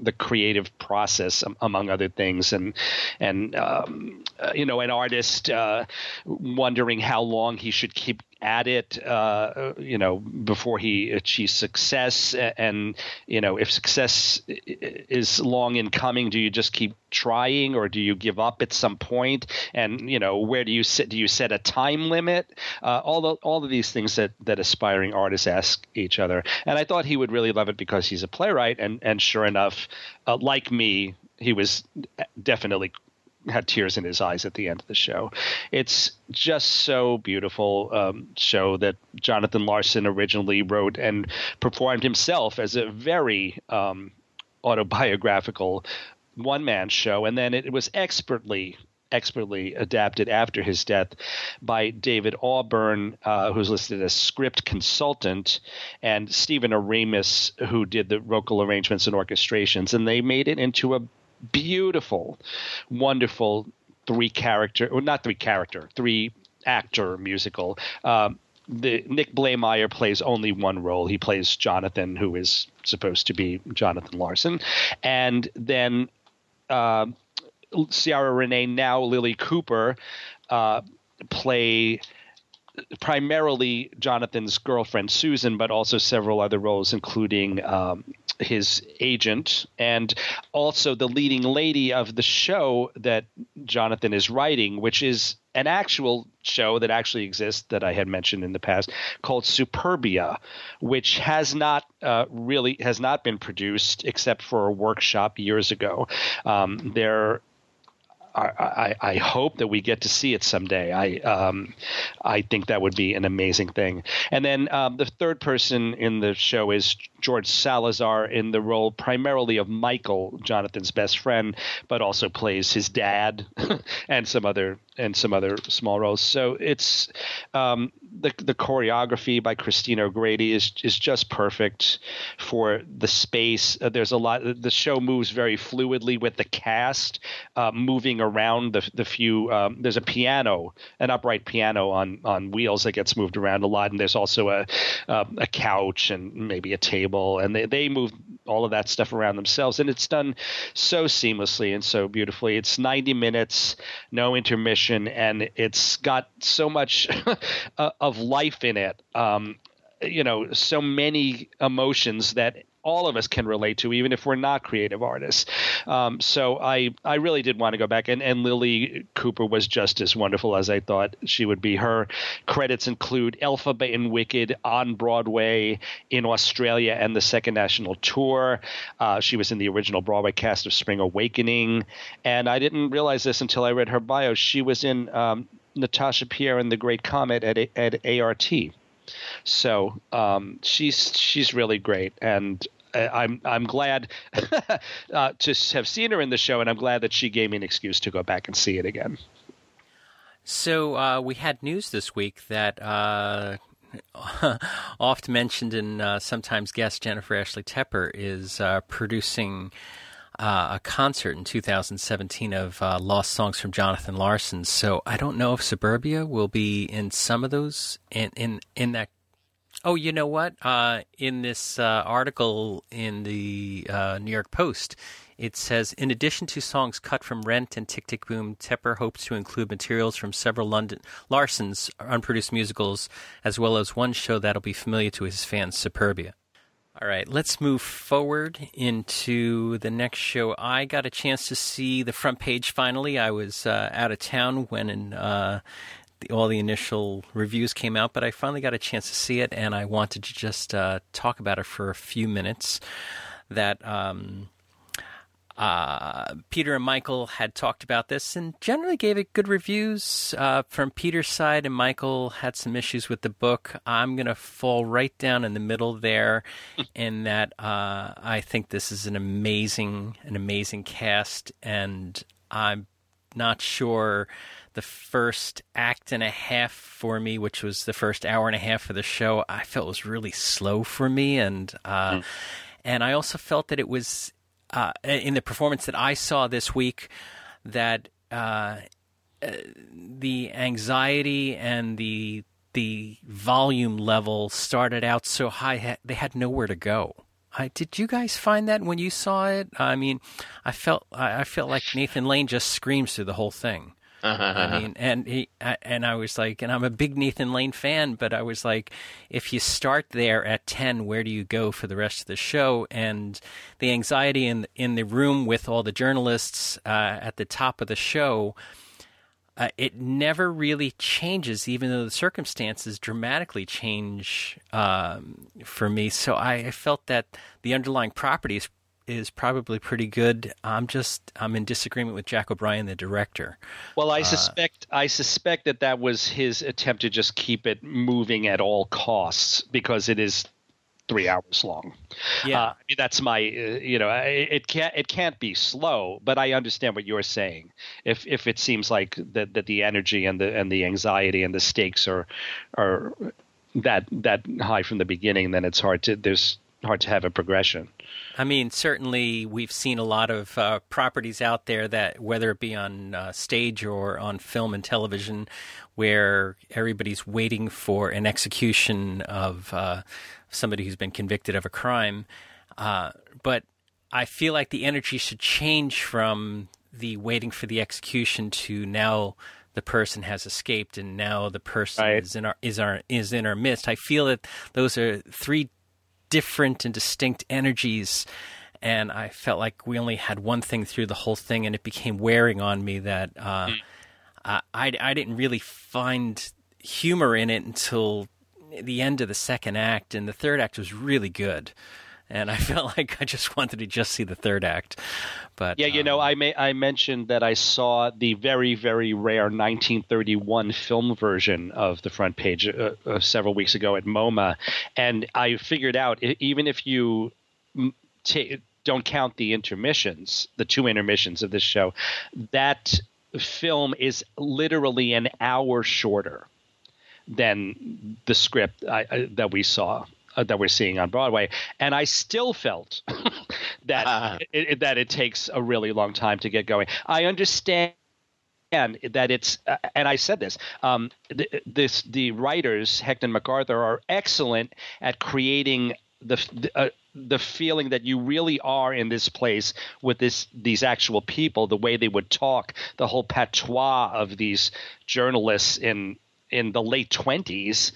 the creative process, among other things, and an artist wondering how long he should keep at it, before he achieves success. And, if success is long in coming, do you just keep trying, or do you give up at some point? And, where do you sit? Do you set a time limit? All of these things that aspiring artists ask each other. And I thought he would really love it because he's a playwright. And sure enough, like me, he was definitely had tears in his eyes at the end of the show. It's just so beautiful show that Jonathan Larson originally wrote and performed himself as a very autobiographical one-man show. And then it was expertly adapted after his death by David Auburn, who's listed as script consultant, and Stephen Aramis, who did the vocal arrangements and orchestrations. And they made it into a beautiful, wonderful three-actor musical. Nick Blaemire plays only one role. He plays Jonathan, who is supposed to be Jonathan Larson. And then Ciara Renee, now Lily Cooper, play primarily Jonathan's girlfriend, Susan, but also several other roles, including his agent, and also the leading lady of the show that Jonathan is writing, which is an actual show that actually exists that I had mentioned in the past, called Superbia, which has not been produced except for a workshop years ago. I hope that we get to see it someday. I think that would be an amazing thing. And then the third person in the show is George Salazar, in the role primarily of Michael, Jonathan's best friend, but also plays his dad and some other small roles. So it's the choreography by Christina O'Grady is just perfect for the space. There's a lot. The show moves very fluidly with the cast moving around the few. There's a piano, an upright piano on wheels that gets moved around a lot, and there's also a couch and maybe a table, and they move all of that stuff around themselves, and it's done so seamlessly and so beautifully. It's 90 minutes, no intermission, and it's got so much of life in it. So many emotions that all of us can relate to, even if we're not creative artists. So I really did want to go back, and Lily Cooper was just as wonderful as I thought she would be. Her credits include Elphaba in Wicked on Broadway, in Australia, and the Second National Tour. She was in the original Broadway cast of Spring Awakening, and I didn't realize this until I read her bio. She was in Natasha Pierre and the Great Comet at ART. So she's really great, and I'm glad to have seen her in the show, and I'm glad that she gave me an excuse to go back and see it again. So we had news this week that oft mentioned and sometimes guest Jennifer Ashley Tepper is producing a concert in 2017 of lost songs from Jonathan Larson. So I don't know if Superbia will be in some of those in that. Oh, you know what? In this article in the New York Post, it says, in addition to songs cut from Rent and Tick, Tick, Boom, Tepper hopes to include materials from several Larson's unproduced musicals, as well as one show that'll be familiar to his fans, Superbia. All right, let's move forward into the next show. I got a chance to see the front page finally. I was out of town when all the initial reviews came out, but I finally got a chance to see it, and I wanted to just talk about it for a few minutes. That Peter and Michael had talked about this and generally gave it good reviews from Peter's side, and Michael had some issues with the book. I'm going to fall right down in the middle there in that I think this is an amazing cast, and I'm not sure the first act and a half for me, which was the first hour and a half of the show, I felt was really slow for me, and I also felt that it was in the performance that I saw this week that the anxiety and the volume level started out so high they had nowhere to go. Did you guys find that when you saw it? I mean, I felt like Nathan Lane just screams through the whole thing. I mean, and I was like, and I'm a big Nathan Lane fan, but I was like, if you start there at 10, where do you go for the rest of the show? And the anxiety in the room with all the journalists at the top of the show, it never really changes, even though the circumstances dramatically change for me. So I felt that the underlying property is probably pretty good. I'm in disagreement with Jack O'Brien, the director. Well, I suspect that was his attempt to just keep it moving at all costs because it is 3 hours long. Yeah, I mean, that's my it can't be slow, but I understand what you're saying. If it seems like that the energy and the anxiety and the stakes are that high from the beginning, then it's hard to have a progression. I mean, certainly we've seen a lot of properties out there that, whether it be on stage or on film and television, where everybody's waiting for an execution of somebody who's been convicted of a crime. But I feel like the energy should change from the waiting for the execution to now the person has escaped and now the person is in our midst. I feel that those are three different and distinct energies, and I felt like we only had one thing through the whole thing, and it became wearing on me that I didn't really find humor in it until the end of the second act, and the third act was really good. And I felt like I just wanted to just see the third act. But yeah, I mentioned that I saw the very, very rare 1931 film version of The Front Page several weeks ago at MoMA, and I figured out, even if you don't count the intermissions, the 2 intermissions of this show, that film is literally an hour shorter than the script that we saw. That we're seeing on Broadway, and I still felt that it takes a really long time to get going. I understand that it's, and I said this, the writers, Hecht and MacArthur, are excellent at creating the feeling that you really are in this place with these actual people, the way they would talk, the whole patois of these journalists in the late 20s,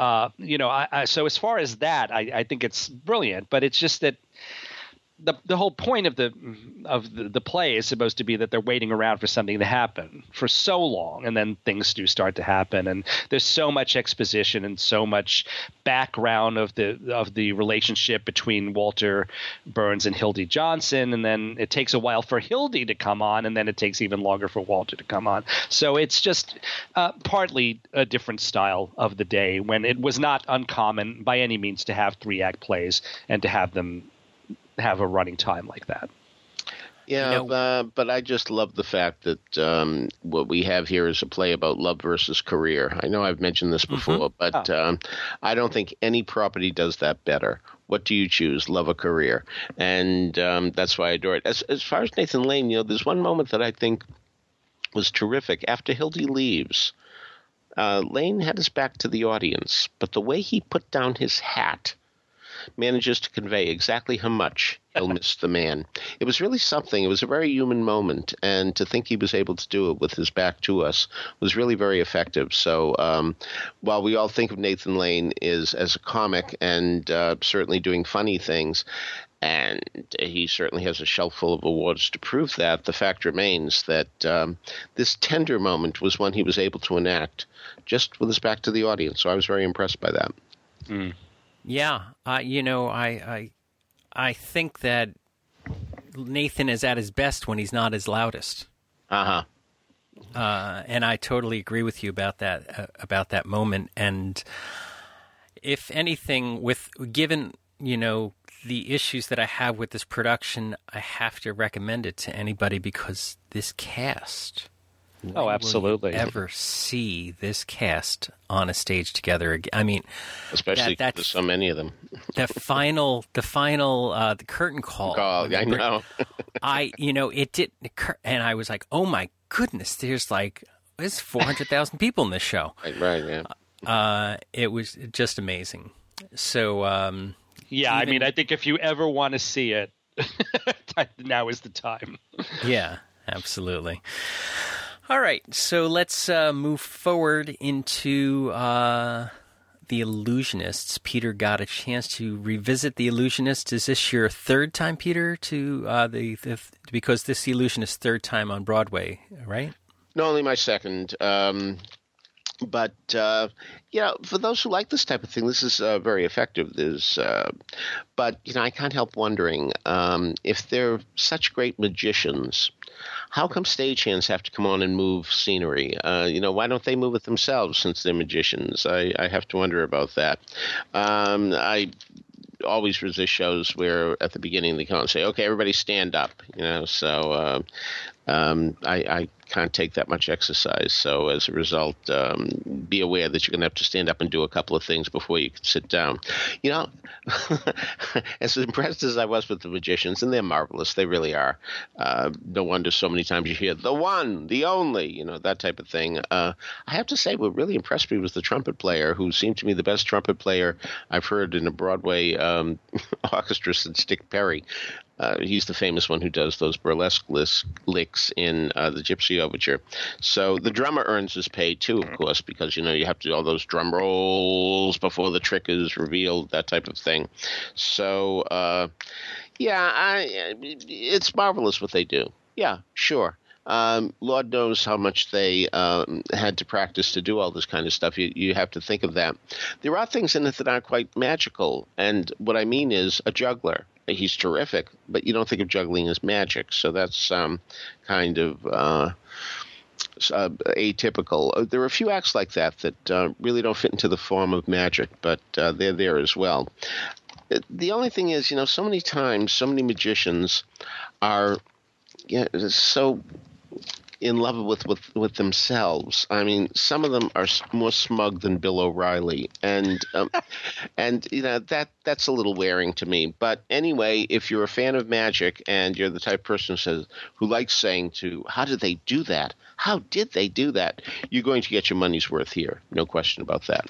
so as far as that, I think it's brilliant. But it's just that the whole point of the play is supposed to be that they're waiting around for something to happen for so long, and then things do start to happen, and there's so much exposition and so much background of the relationship between Walter Burns and Hildy Johnson, and then it takes a while for Hildy to come on, and then it takes even longer for Walter to come on. So it's just partly a different style of the day, when it was not uncommon by any means to have 3-act plays and to have them have a running time like that. Yeah, but I just love the fact that what we have here is a play about love versus career. I know I've mentioned this before, but I don't think any property does that better. What do you choose, love or career? And that's why I adore it. As far as Nathan Lane, there's one moment that I think was terrific. After Hildy leaves, Lane had his back to the audience, but the way he put down his hat manages to convey exactly how much he'll miss the man. It was really something. It was a very human moment, and to think he was able to do it with his back to us was really very effective. So while we all think of Nathan Lane as a comic and certainly doing funny things, and he certainly has a shelf full of awards to prove that, the fact remains that this tender moment was one he was able to enact just with his back to the audience. So I was very impressed by that. Mm. Yeah, I think that Nathan is at his best when he's not his loudest. And I totally agree with you about that moment. And if anything, given the issues that I have with this production, I have to recommend it to anybody, because this cast. Oh, absolutely! Will you ever see this cast on a stage together again? I mean, especially there's so many of them. the curtain call. I know. It didn't occur, and I was like, oh my goodness, there's 400,000 people in this show. Right, yeah. It was just amazing. So Yeah, I mean, I think if you ever want to see it, now is the time. Yeah, absolutely. All right, so let's move forward into The Illusionists. Peter got a chance to revisit The Illusionists. Is this your third time, Peter, to because this is The Illusionists' third time on Broadway, right? No, only my second. But for those who like this type of thing, this is very effective. But I can't help wondering if they're such great magicians, how come stagehands have to come on and move scenery? Why don't they move it themselves since they're magicians? I have to wonder about that. I always resist shows where at the beginning they come and say, okay, everybody stand up, so I can't take that much exercise. So as a result, be aware that you're going to have to stand up and do a couple of things before you can sit down. As impressed as I was with the magicians, and they're marvelous, they really are. No wonder so many times you hear the one, the only, that type of thing. I have to say what really impressed me was the trumpet player, who seemed to me the best trumpet player I've heard in a Broadway orchestra since Dick Perry. He's the famous one who does those burlesque licks in the Gypsy Overture. So the drummer earns his pay too, of course, because you have to do all those drum rolls before the trick is revealed, that type of thing. So it's marvelous what they do. Yeah, sure. Lord knows how much they had to practice to do all this kind of stuff. You have to think of that. There are things in it that aren't quite magical, and what I mean is a juggler. He's terrific, but you don't think of juggling as magic, so that's kind of atypical. There are a few acts like that really don't fit into the form of magic, but they're there as well. The only thing is, so many times, so many magicians are so in love with themselves. I mean, some of them are more smug than Bill O'Reilly, and that's a little wearing to me. But anyway, if you're a fan of magic and you're the type of person who likes saying how did they do that? How did they do that? You're going to get your money's worth here. No question about that.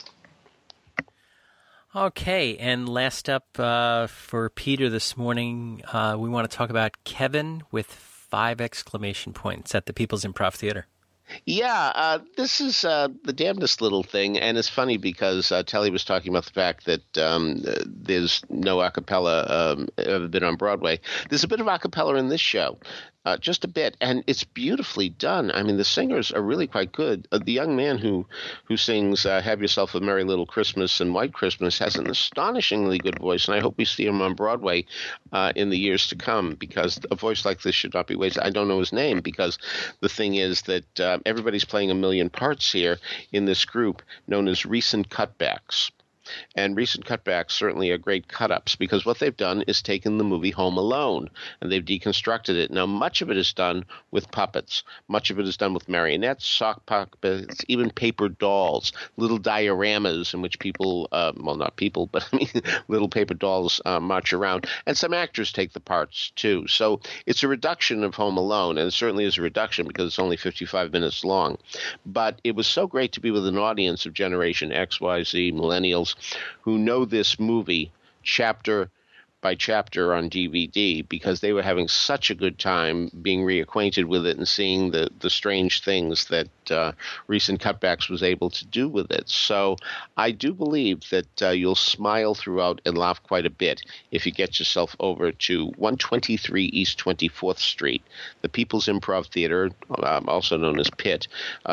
Okay, and last up for Peter this morning, we want to talk about Kevin with 5 exclamation points at the People's Improv Theater. Yeah, this is the damnedest little thing, and it's funny because Telly was talking about the fact that there's no a cappella ever been on Broadway. There's a bit of a cappella in this show, just a bit, and it's beautifully done. I mean, the singers are really quite good. The young man who sings "Have Yourself a Merry Little Christmas" and "White Christmas" has an astonishingly good voice, and I hope we see him on Broadway in the years to come, because a voice like this should not be wasted. I don't know his name, because the thing is that everybody's playing a million parts here in this group known as recent cutbacks. And recent cutbacks certainly are great cut-ups, because what they've done is taken the movie Home Alone and they've deconstructed it. Now, much of it is done with puppets. Much of it is done with marionettes, sock puppets, even paper dolls, little dioramas in which people, not people, but I mean little paper dolls march around. And some actors take the parts too. So it's a reduction of Home Alone, and it certainly is a reduction because it's only 55 minutes long. But it was so great to be with an audience of Generation X, Y, Z, millennials, who know this movie chapter by chapter on DVD, because they were having such a good time being reacquainted with it and seeing the strange things that recent cutbacks was able to do with it. So I do believe that you'll smile throughout and laugh quite a bit if you get yourself over to 123 East 24th Street, the People's Improv Theater, also known as Pitt.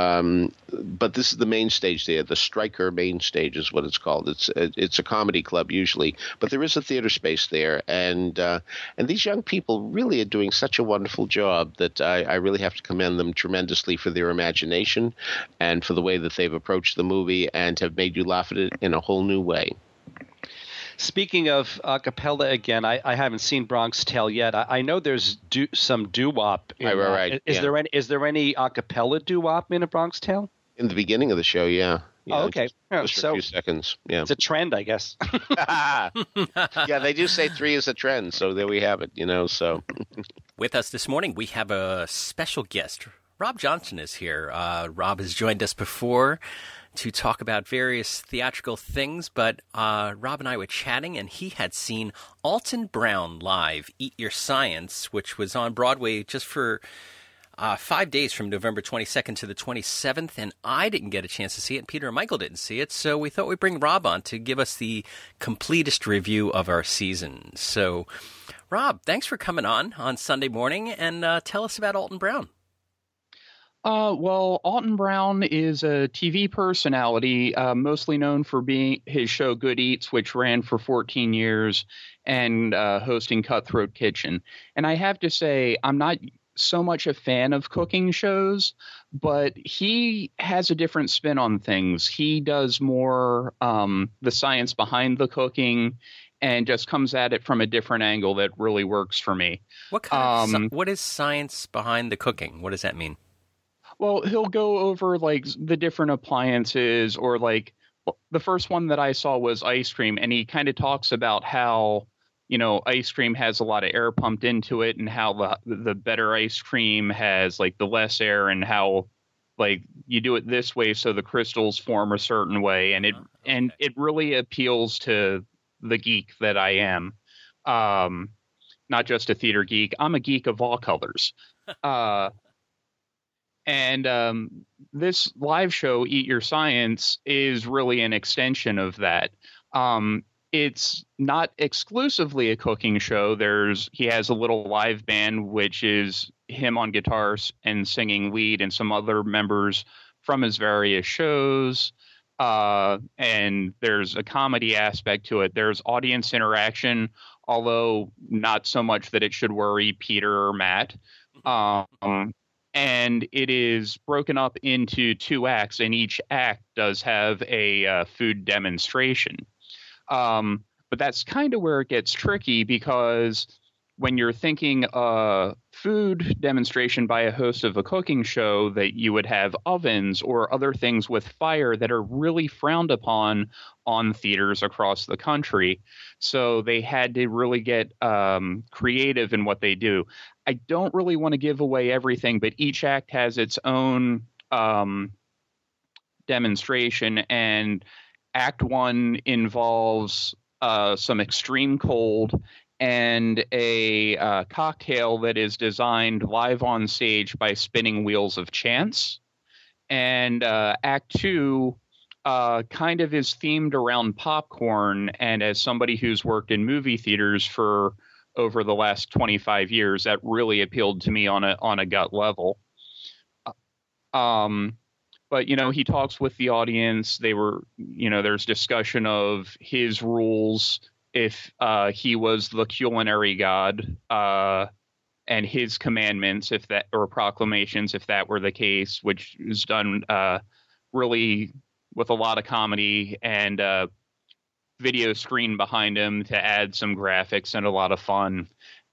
But this is the main stage there. The Stryker main stage is what it's called. It's a comedy club usually, but there is a theater space there, and these young people really are doing such a wonderful job that I really have to commend them tremendously for their imagination and for the way that they've approached the movie and have made you laugh at it in a whole new way. Speaking of a cappella again, I haven't seen Bronx Tale yet. I know there's some doo-wop. Right. Is there any a cappella doo-wop in A Bronx Tale? In the beginning of the show, yeah. Okay. Just for a few seconds. Yeah. It's a trend, I guess. Yeah, they do say 3 is a trend, so there we have it, so. With us this morning, we have a special guest Rob Johnson is here. Rob has joined us before to talk about various theatrical things, but Rob and I were chatting, and he had seen Alton Brown live, Eat Your Science, which was on Broadway just for 5 days from November 22nd to the 27th, and I didn't get a chance to see it, and Peter and Michael didn't see it, so we thought we'd bring Rob on to give us the completest review of our season. So, Rob, thanks for coming on Sunday morning, and tell us about Alton Brown. Well, Alton Brown is a TV personality, mostly known for being his show Good Eats, which ran for 14 years, and hosting Cutthroat Kitchen. And I have to say, I'm not so much a fan of cooking shows, but he has a different spin on things. He does more the science behind the cooking and just comes at it from a different angle that really works for me. What is science behind the cooking? What does that mean? Well, he'll go over like the different appliances, or like the first one that I saw was ice cream, and he kind of talks about how, you know, ice cream has a lot of air pumped into it, and how the better ice cream has like the less air, and how like you do it this way so the crystals form a certain way, and it really appeals to the geek that I am. Not just a theater geek. I'm a geek of all colors. And this live show, Eat Your Science, is really an extension of that. It's not exclusively a cooking show. He has a little live band, which is him on guitars and singing lead, and some other members from his various shows. And there's a comedy aspect to it. There's audience interaction, although not so much that it should worry Peter or Matt. And it is broken up into 2 acts, and each act does have a food demonstration. But that's kind of where it gets tricky, because when you're thinking food demonstration by a host of a cooking show, that you would have ovens or other things with fire that are really frowned upon on theaters across the country. So they had to really get creative in what they do. I don't really want to give away everything, but each act has its own demonstration, and Act 1 involves some extreme cold and a cocktail that is designed live on stage by spinning wheels of chance. And Act 2 kind of is themed around popcorn, and as somebody who's worked in movie theaters for over the last 25 years, that really appealed to me on a gut level. But, you know, he talks with the audience. There's discussion of his rules if he was the culinary god, and his commandments, or proclamations, if that were the case, which is done really with a lot of comedy and video screen behind him to add some graphics and a lot of fun.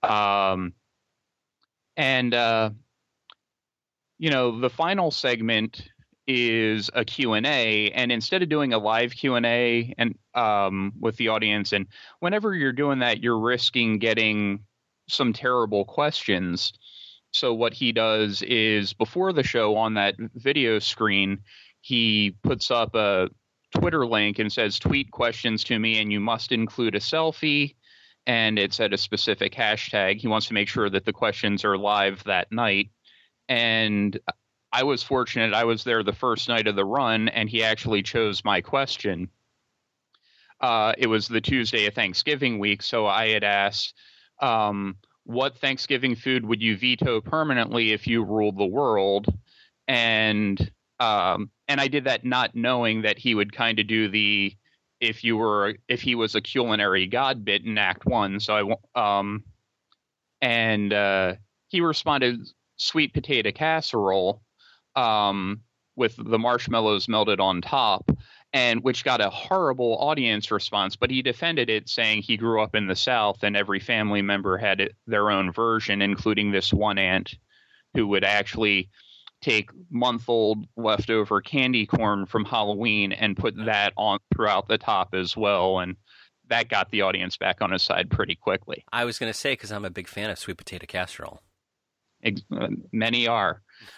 The final segment is a Q&A, and instead of doing a live Q&A and with the audience, and whenever you're doing that, you're risking getting some terrible questions. So what he does is, before the show on that video screen, he puts up a Twitter link and says, tweet questions to me, and you must include a selfie, and it's at a specific hashtag. He wants to make sure that the questions are live that night. And I was fortunate. I was there the first night of the run, and he actually chose my question. It was the Tuesday of Thanksgiving week, so I had asked, what Thanksgiving food would you veto permanently if you ruled the world? And I did that not knowing that he would kind of do the if he was a culinary god bit in Act 1. So he responded sweet potato casserole, with the marshmallows melted on top, and which got a horrible audience response. But he defended it, saying he grew up in the South and every family member had their own version, including this one aunt who would actually take month-old leftover candy corn from Halloween and put that on throughout the top as well. And that got the audience back on his side pretty quickly. I was going to say, because I'm a big fan of sweet potato casserole. Many are.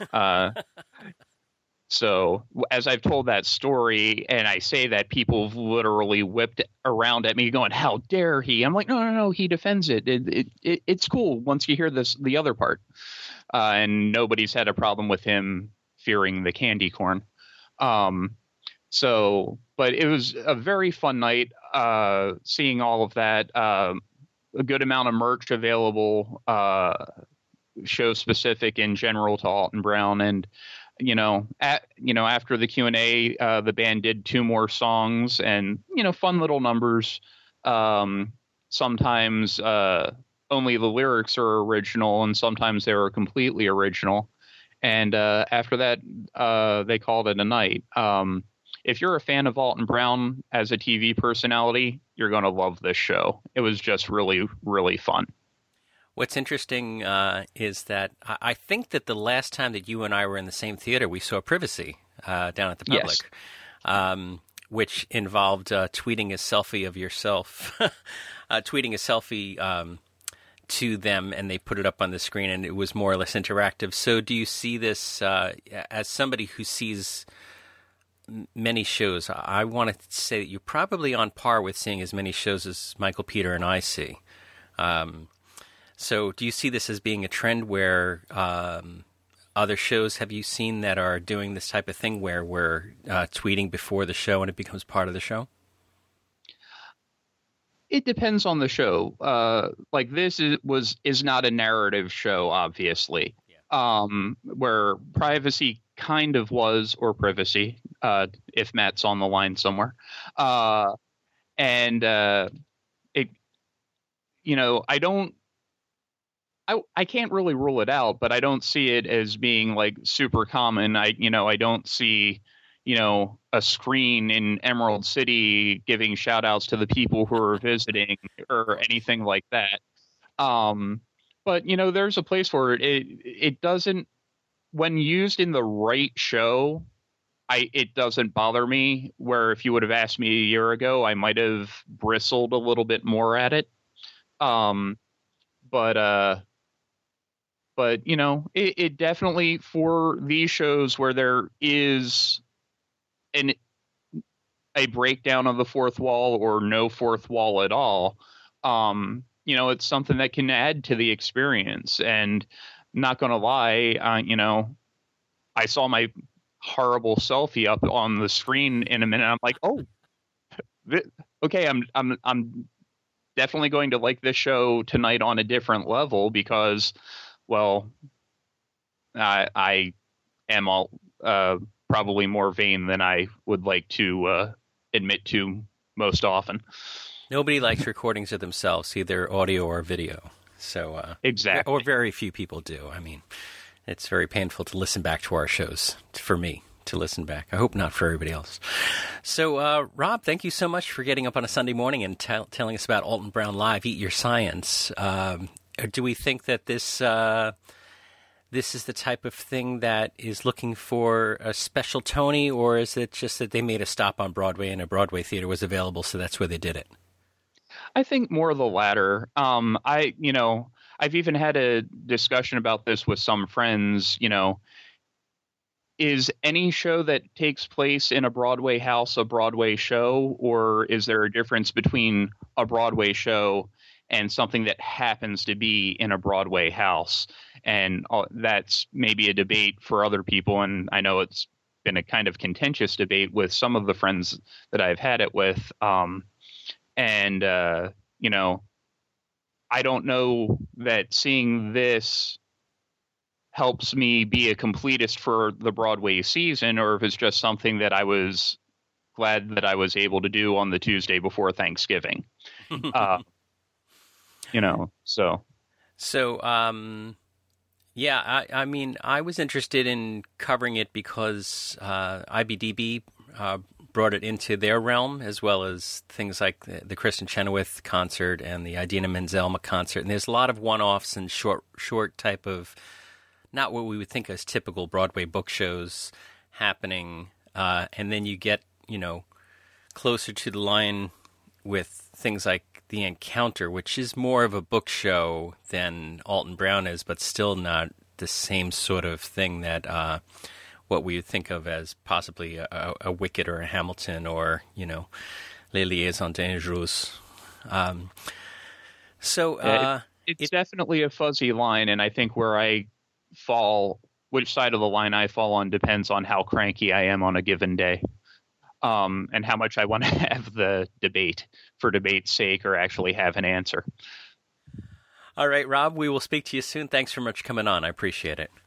So as I've told that story, and I say that, people have literally whipped around at me going, how dare he? I'm like, no, he defends it. It's cool once you hear the other part. And nobody's had a problem with him fearing the candy corn. But it was a very fun night, seeing all of that, a good amount of merch available, show specific in general to Alton Brown. And, after the Q&A, the band did 2 more songs and, fun little numbers. Sometimes, only the lyrics are original and sometimes they were completely original. And, after that, they called it a night. If you're a fan of Alton Brown as a TV personality, you're going to love this show. It was just really, really fun. What's interesting is that I think that the last time that you and I were in the same theater, we saw Privacy down at the Public, yes. Which involved tweeting a selfie of yourself, tweeting a selfie to them, and they put it up on the screen, and it was more or less interactive. So do you see this as somebody who sees many shows? I want to say that you're probably on par with seeing as many shows as Michael, Peter, and I see. So do you see this as being a trend where other shows have you seen that are doing this type of thing where we're tweeting before the show and it becomes part of the show? It depends on the show. Like this is not a narrative show, obviously. Yeah. Where Privacy kind of was, or Privacy, if Matt's on the line somewhere. I can't really rule it out, but I don't see it as being like super common. I don't see, a screen in Emerald City giving shout outs to the people who are visiting or anything like that. But there's a place for it. It doesn't, when used in the right show, it doesn't bother me, where if you would have asked me a year ago, I might have bristled a little bit more at it. But it definitely, for these shows where there is a breakdown of the fourth wall or no fourth wall at all, it's something that can add to the experience. And not going to lie, I saw my horrible selfie up on the screen in a minute. I'm like, oh, okay, I'm definitely going to like this show tonight on a different level because, well, I am probably more vain than I would like to admit to most often. Nobody likes recordings of themselves, either audio or video. So exactly, or very few people do. I mean, it's very painful to listen back to our shows. For me to listen back, I hope not for everybody else. So, Rob, thank you so much for getting up on a Sunday morning and telling us about Alton Brown Live. Eat Your Science. Do we think that this is the type of thing that is looking for a special Tony, or is it just that they made a stop on Broadway and a Broadway theater was available, so that's where they did it? I think more of the latter. I've even had a discussion about this with some friends. Is any show that takes place in a Broadway house a Broadway show, or is there a difference between a Broadway show and something that happens to be in a Broadway house? And that's maybe a debate for other people. And I know it's been a kind of contentious debate with some of the friends that I've had it with. I don't know that seeing this helps me be a completist for the Broadway season, or if it's just something that I was glad that I was able to do on the Tuesday before Thanksgiving. Yeah, I mean, I was interested in covering it because IBDB brought it into their realm, as well as things like the Kristen Chenoweth concert and the Idina Menzel concert. And there's a lot of one-offs and short type of, not what we would think as typical Broadway book shows happening. And then you get, closer to the line with things like The Encounter, which is more of a book show than Alton Brown is, but still not the same sort of thing that what we would think of as possibly a Wicked or a Hamilton or, Les Liaisons Dangereuses. It's definitely a fuzzy line, and I think where I fall, which side of the line I fall on, depends on how cranky I am on a given day, and how much I want to have the debate for debate's sake or actually have an answer. All right, Rob, we will speak to you soon. Thanks so much for coming on. I appreciate it.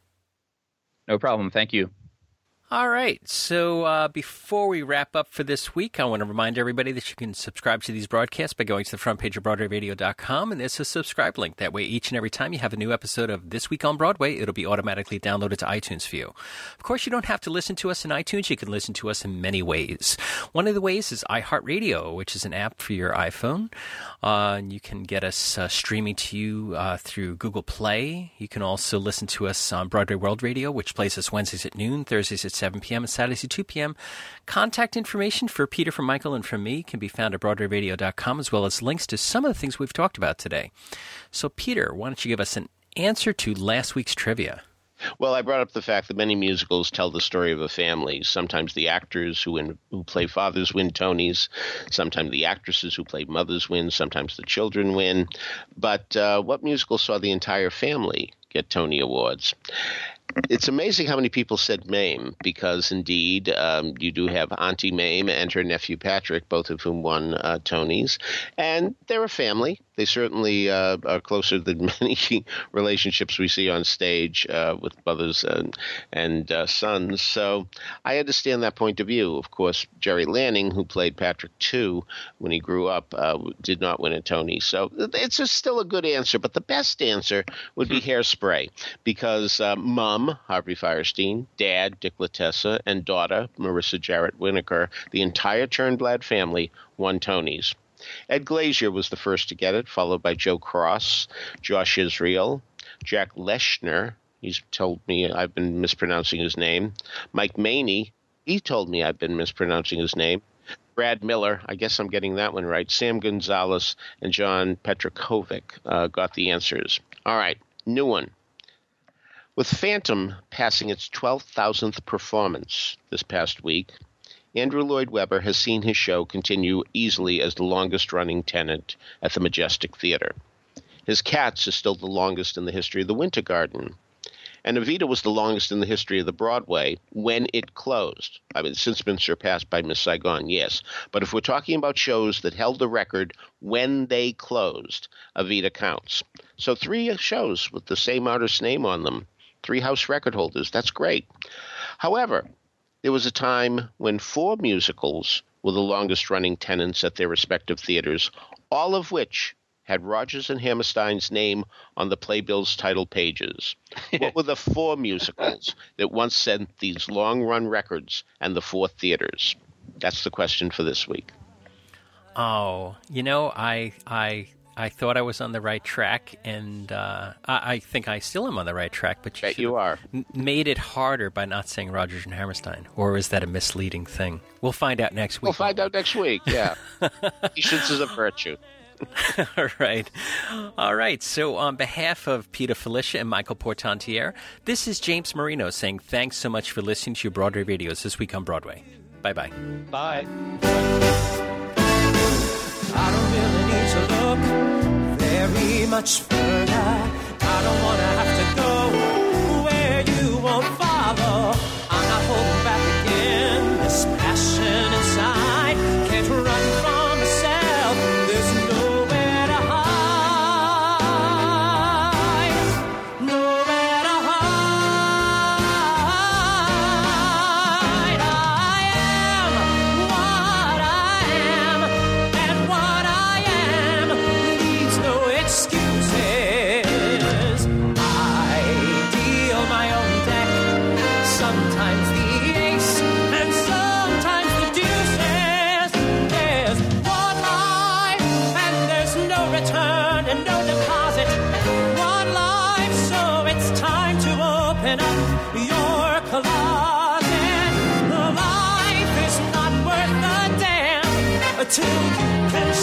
No problem. Thank you. All right, so before we wrap up for this week, I want to remind everybody that you can subscribe to these broadcasts by going to the front page of BroadwayRadio.com, and there's a subscribe link. That way, each and every time you have a new episode of This Week on Broadway, it'll be automatically downloaded to iTunes for you. Of course, you don't have to listen to us in iTunes. You can listen to us in many ways. One of the ways is iHeartRadio, which is an app for your iPhone. And you can get us streaming to you through Google Play. You can also listen to us on Broadway World Radio, which plays us Wednesdays at noon, Thursdays at 7 p.m., and Saturdays at 2 p.m. Contact information for Peter, from Michael, and from me can be found at BroadwayRadio.com, as well as links to some of the things we've talked about today. So, Peter, why don't you give us an answer to last week's trivia? Well, I brought up the fact that many musicals tell the story of a family. Sometimes the actors who play fathers win Tonys. Sometimes the actresses who play mothers win. Sometimes the children win. But what musical saw the entire family get Tony Awards? It's amazing how many people said Mame, because indeed you do have Auntie Mame and her nephew Patrick, both of whom won Tonys. And they're a family. They certainly are closer than many relationships we see on stage with brothers and sons. So I understand that point of view. Of course, Jerry Lanning, who played Patrick too when he grew up, did not win a Tony. So it's still a good answer. But the best answer would be Hairspray, because Mom, Harvey Fierstein, Dad, Dick Latessa, and daughter, Marissa Jarrett Winokur, the entire Turnblad family won Tonys. Ed Glazier was the first to get it, followed by Joe Cross, Josh Israel, Jack Leshner. He's told me I've been mispronouncing his name. Mike Maney, he told me I've been mispronouncing his name. Brad Miller, I guess I'm getting that one right. Sam Gonzalez and John Petrokovic got the answers. All right, new one. With Phantom passing its 12,000th performance this past week, Andrew Lloyd Webber has seen his show continue easily as the longest-running tenant at the Majestic Theater. His Cats is still the longest in the history of the Winter Garden. And Evita was the longest in the history of the Broadway when it closed. I mean, it's since been surpassed by Miss Saigon, yes. But if we're talking about shows that held the record when they closed, Evita counts. So 3 shows with the same artist's name on them. 3 house record holders. That's great. However, there was a time when 4 musicals were the longest-running tenants at their respective theaters, all of which had Rodgers and Hammerstein's name on the playbills' title pages. What were the 4 musicals that once sent these long-run records and the 4 theaters? That's the question for this week. Oh, I thought I was on the right track, and I think I still am on the right track, but you are. Made it harder by not saying Rodgers and Hammerstein, or is that a misleading thing? We'll find out next week. We'll find out next week, yeah. Patience is a virtue. All right. So on behalf of Peter Felicia and Michael Portantiere, this is James Marino saying thanks so much for listening to your Broadway Radios This Week on Broadway. Bye-bye. Bye. I don't really need to look very much further. I don't want to have to go where you won't follow. I'm not holding back again. This passion inside can't run from myself. There's nowhere to hide. Nowhere to hide. I am what I am, and what I am needs no excuses. I deal my own deck, sometimes the ace and sometimes the deuces. There's one life and there's no return and no deposit. One life, so it's time to open up your closet. Life is not worth a damn till you can